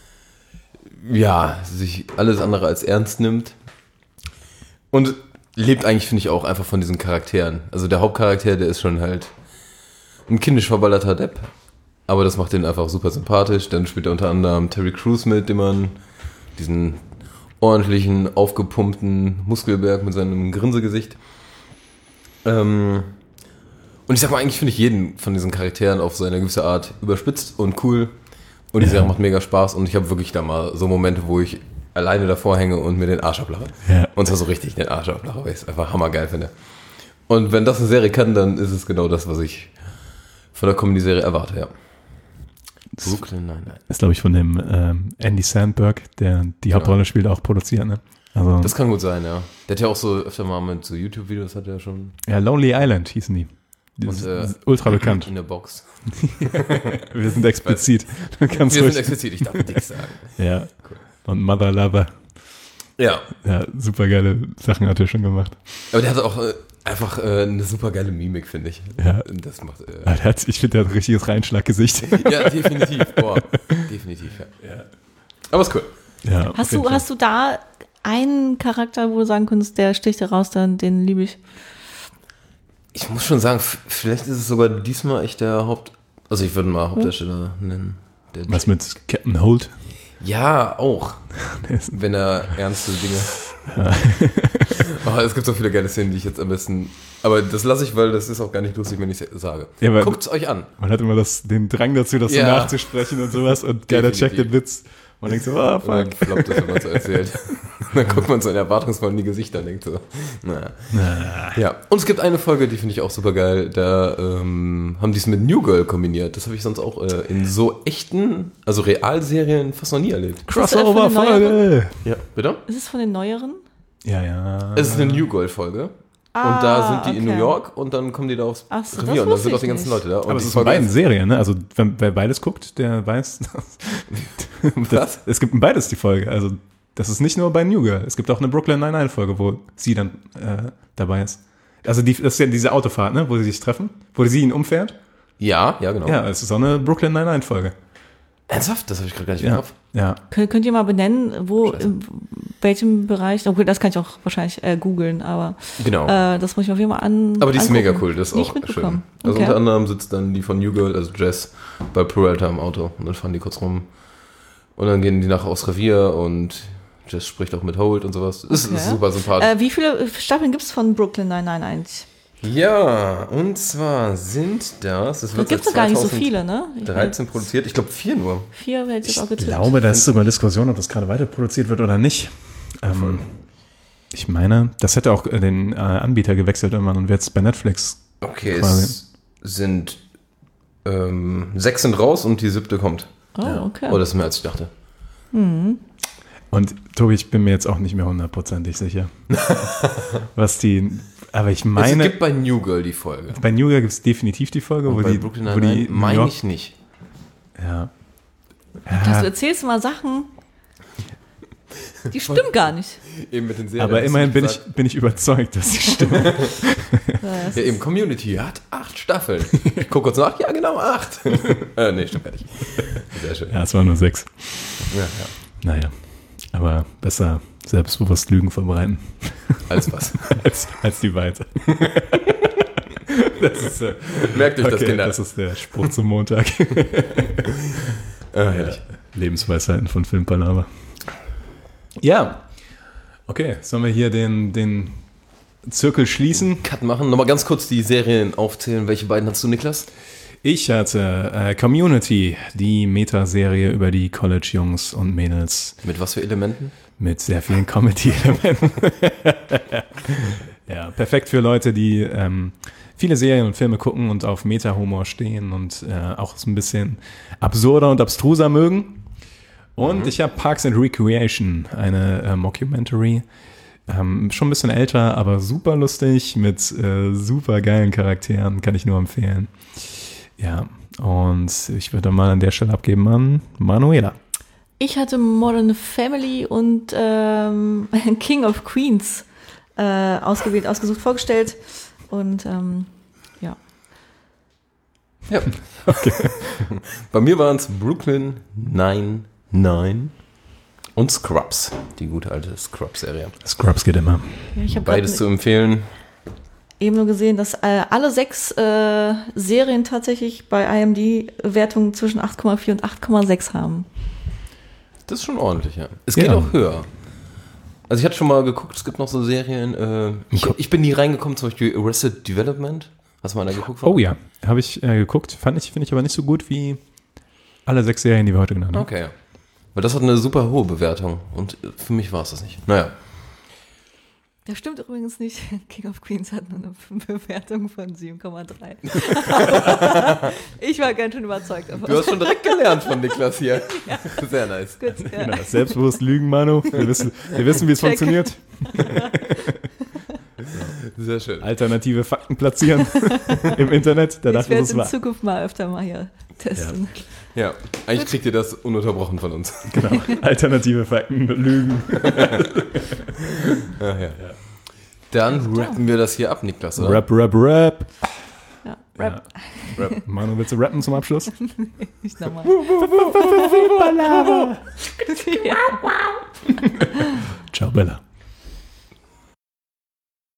ja sich alles andere als ernst nimmt. Und lebt eigentlich, finde ich, auch einfach von diesen Charakteren. Also der Hauptcharakter, der ist schon halt ein kindisch verballerter Depp. Aber das macht den einfach super sympathisch. Dann spielt er unter anderem Terry Crews mit, dem man diesen ordentlichen, aufgepumpten Muskelberg mit seinem Grinsegesicht. Und ich sag mal, eigentlich finde ich jeden von diesen Charakteren auf seine gewisse Art überspitzt und cool. Und die Serie macht mega Spaß. Und ich habe wirklich da mal so Momente, wo ich alleine davor hänge und mir den Arsch ablache. Ja. Und zwar so richtig den Arsch ablache, weil ich es einfach hammergeil finde. Und wenn das eine Serie kann, dann ist es genau das, was ich von der Comedy-Serie erwarte, ja. Brooklyn, nein. Ist, glaube ich, von dem Andy Samberg, der die Hauptrolle spielt, auch produziert, ne? Also, Das kann gut sein, ja. Der hat ja auch so öfter mal mit so YouTube-Videos, hat er schon. ja, Lonely Island hießen die. Das ist ultra bekannt. In der Box. Wir sind explizit. Ganz Wir ruhig. sind explizit, ich darf nichts sagen. Ja. Und Mother Lover. Ja, Ja, super geile Sachen hat er schon gemacht. aber der hat auch einfach eine super geile Mimik, finde ich. Ja. Das macht. Ich finde, der hat ein richtiges Reinschlaggesicht. Ja, definitiv. Boah, definitiv, ja. Aber ist cool. Ja, auf jeden Fall. Hast du da einen Charakter, wo du sagen könntest, der sticht heraus, den liebe ich? Ich muss schon sagen, vielleicht ist es sogar diesmal echt der Also ich würde mal Hauptdarsteller nennen. Der Was mit Captain Holt? Ja, auch. Der ist- Wenn er ernste Dinge. Oh, es gibt so viele geile Szenen, die ich jetzt am besten. Aber das lasse ich, weil das ist auch gar nicht lustig, wenn ich es sage. Ja, weil- Guckt's euch an. Man hat immer den Drang dazu, das so Ja. nachzusprechen und sowas. Und keiner checkt den Witz. Man denkt so, ah, Und dann fuck. floppt es, wenn man so erzählt. dann guckt man so in erwartungsvoll in die Gesichter und denkt so, naja. Ja, und es gibt eine Folge, die finde ich auch super geil. Da haben die es mit New Girl kombiniert. Das habe ich sonst auch in so echten, also Realserien fast noch nie erlebt. Crossover-Folge! Ja, bitte? Ist es von den neueren? Ja, ja. Es ist eine New Girl-Folge. Und da sind die in okay. New York und dann kommen die da aufs Ach so, Revier das und da wusste sind auch ich die ganzen nicht. Leute da. Und Aber es die ist von Folge beiden Serien, ne? Also, wer beides guckt, der weiß. Was? Es gibt in beides die Folge. Also, das ist nicht nur bei New Girl. Es gibt auch eine Brooklyn Nine-Nine-Folge, wo sie dann dabei ist. Also, das ist ja diese Autofahrt, ne? Wo sie sich treffen, wo sie ihn umfährt. Ja, genau. Ja, es ist auch eine Brooklyn Nine-Nine-Folge. Ernsthaft? Das habe ich gerade gar nicht im Ja. Kopf. Ja. Könnt ihr mal benennen, in welchem Bereich? Okay, das kann ich auch wahrscheinlich googeln, aber Genau. das muss ich mir auf jeden Fall Aber die ist angucken. mega cool, das ist Nicht auch schön. mitbekommen. Also Okay. unter anderem sitzt dann die von New Girl, also Jess, bei Peralta im Auto und dann fahren die kurz rum und dann gehen die nachher aufs Revier und Jess spricht auch mit Holt und sowas. Ist Okay. super sympathisch. Wie viele Staffeln gibt es von Brooklyn Nine-Nine eigentlich? Ja, und zwar sind das Da wird gibt es seit gar nicht so viele, ne? 13 produziert, ich glaube 4 nur. 4 hätte ich jetzt auch Ich getippt. glaube, da ist sogar Diskussion, ob das gerade weiter produziert wird oder nicht. Ich meine, das hätte auch den Anbieter gewechselt irgendwann und wird jetzt bei Netflix. Okay, Quasi. es sind 6 sind raus und die 7. kommt. Oh, okay. Oh, das ist mehr als ich dachte. Und Tobi, ich bin mir jetzt auch nicht mehr hundertprozentig sicher. Aber ich Es meine, gibt bei New Girl die Folge. bei New Girl gibt es definitiv die Folge, Und wo bei die, Brooklyn wo die Nine-Nine New meine York- ich nicht. Ja. Du erzählst mal Sachen, die stimmen gar nicht. Eben mit den Serien. Aber hast immerhin du bin gesagt. ich überzeugt, dass sie stimmen. Ja, eben Community hat 8 Staffeln. Ich gucke kurz nach, ja genau 8. Nee, stimmt gar nicht. Sehr schön. Ja, es waren nur 6. Ja, ja. Naja, aber besser selbstbewusst Lügen verbreiten Als was. als die Weite. Das ist, Merkt euch das, Kinder. das ist der Spruch zum Montag. Herrlich. Lebensweisheiten von Filmpalava. Ja. Okay, sollen wir hier den Zirkel schließen? Cut machen. Nochmal ganz kurz die Serien aufzählen. Welche beiden hast du, Niklas? Ich hatte Community, die Meta-Serie über die College-Jungs und Mädels Mit was für Elementen? mit sehr vielen Comedy-Elementen. Ja, perfekt für Leute, die viele Serien und Filme gucken und auf Meta-Humor stehen und auch so ein bisschen absurder und abstruser mögen. Und ich habe Parks and Recreation, eine Mockumentary. Schon ein bisschen älter, aber super lustig mit super geilen Charakteren, kann ich nur empfehlen. Ja, und ich würde mal an der Stelle abgeben an Manuela. Ich hatte Modern Family und King of Queens ausgesucht, vorgestellt. Und ja. Ja. Okay. Bei mir waren es Brooklyn Nine-Nine und Scrubs. Die gute alte Scrubs-Serie. Scrubs geht immer. Ja, ich habe Beides zu empfehlen. eben nur gesehen, dass alle 6 Serien tatsächlich bei IMDb-Wertungen zwischen 8,4 und 8,6 haben. Das ist schon ordentlich, ja. Es geht Ja. auch höher. Also ich hatte schon mal geguckt, es gibt noch so Serien. Ich bin nie reingekommen, zum Beispiel Arrested Development. Hast du mal eine geguckt? Oh ja, habe ich geguckt. Finde ich aber nicht so gut wie alle 6 Serien, die wir heute genannt haben. Okay, ja. Weil das hat eine super hohe Bewertung und für mich war es das nicht. Naja. Das stimmt übrigens nicht. King of Queens hat nur eine Bewertung von 7,3. Ich war ganz schön überzeugt davon. Du hast schon direkt gelernt von Niklas hier. Ja. Sehr nice. Gut, ja. Genau, selbstbewusst lügen, Manu. Wir wissen, wie es funktioniert. Sehr schön. Alternative Fakten platzieren im Internet. Danach Ich werde ist es in wahr. Zukunft mal öfter mal hier testen. Ja, eigentlich kriegt ihr das ununterbrochen von uns. Genau. Alternative Fakten, Lügen. Ja. Dann rappen wir das hier ab, Niklas, oder? Rap. Ja, Rap. Rap. Manu, willst du rappen zum Abschluss? Ich nochmal. Ciao, Bella.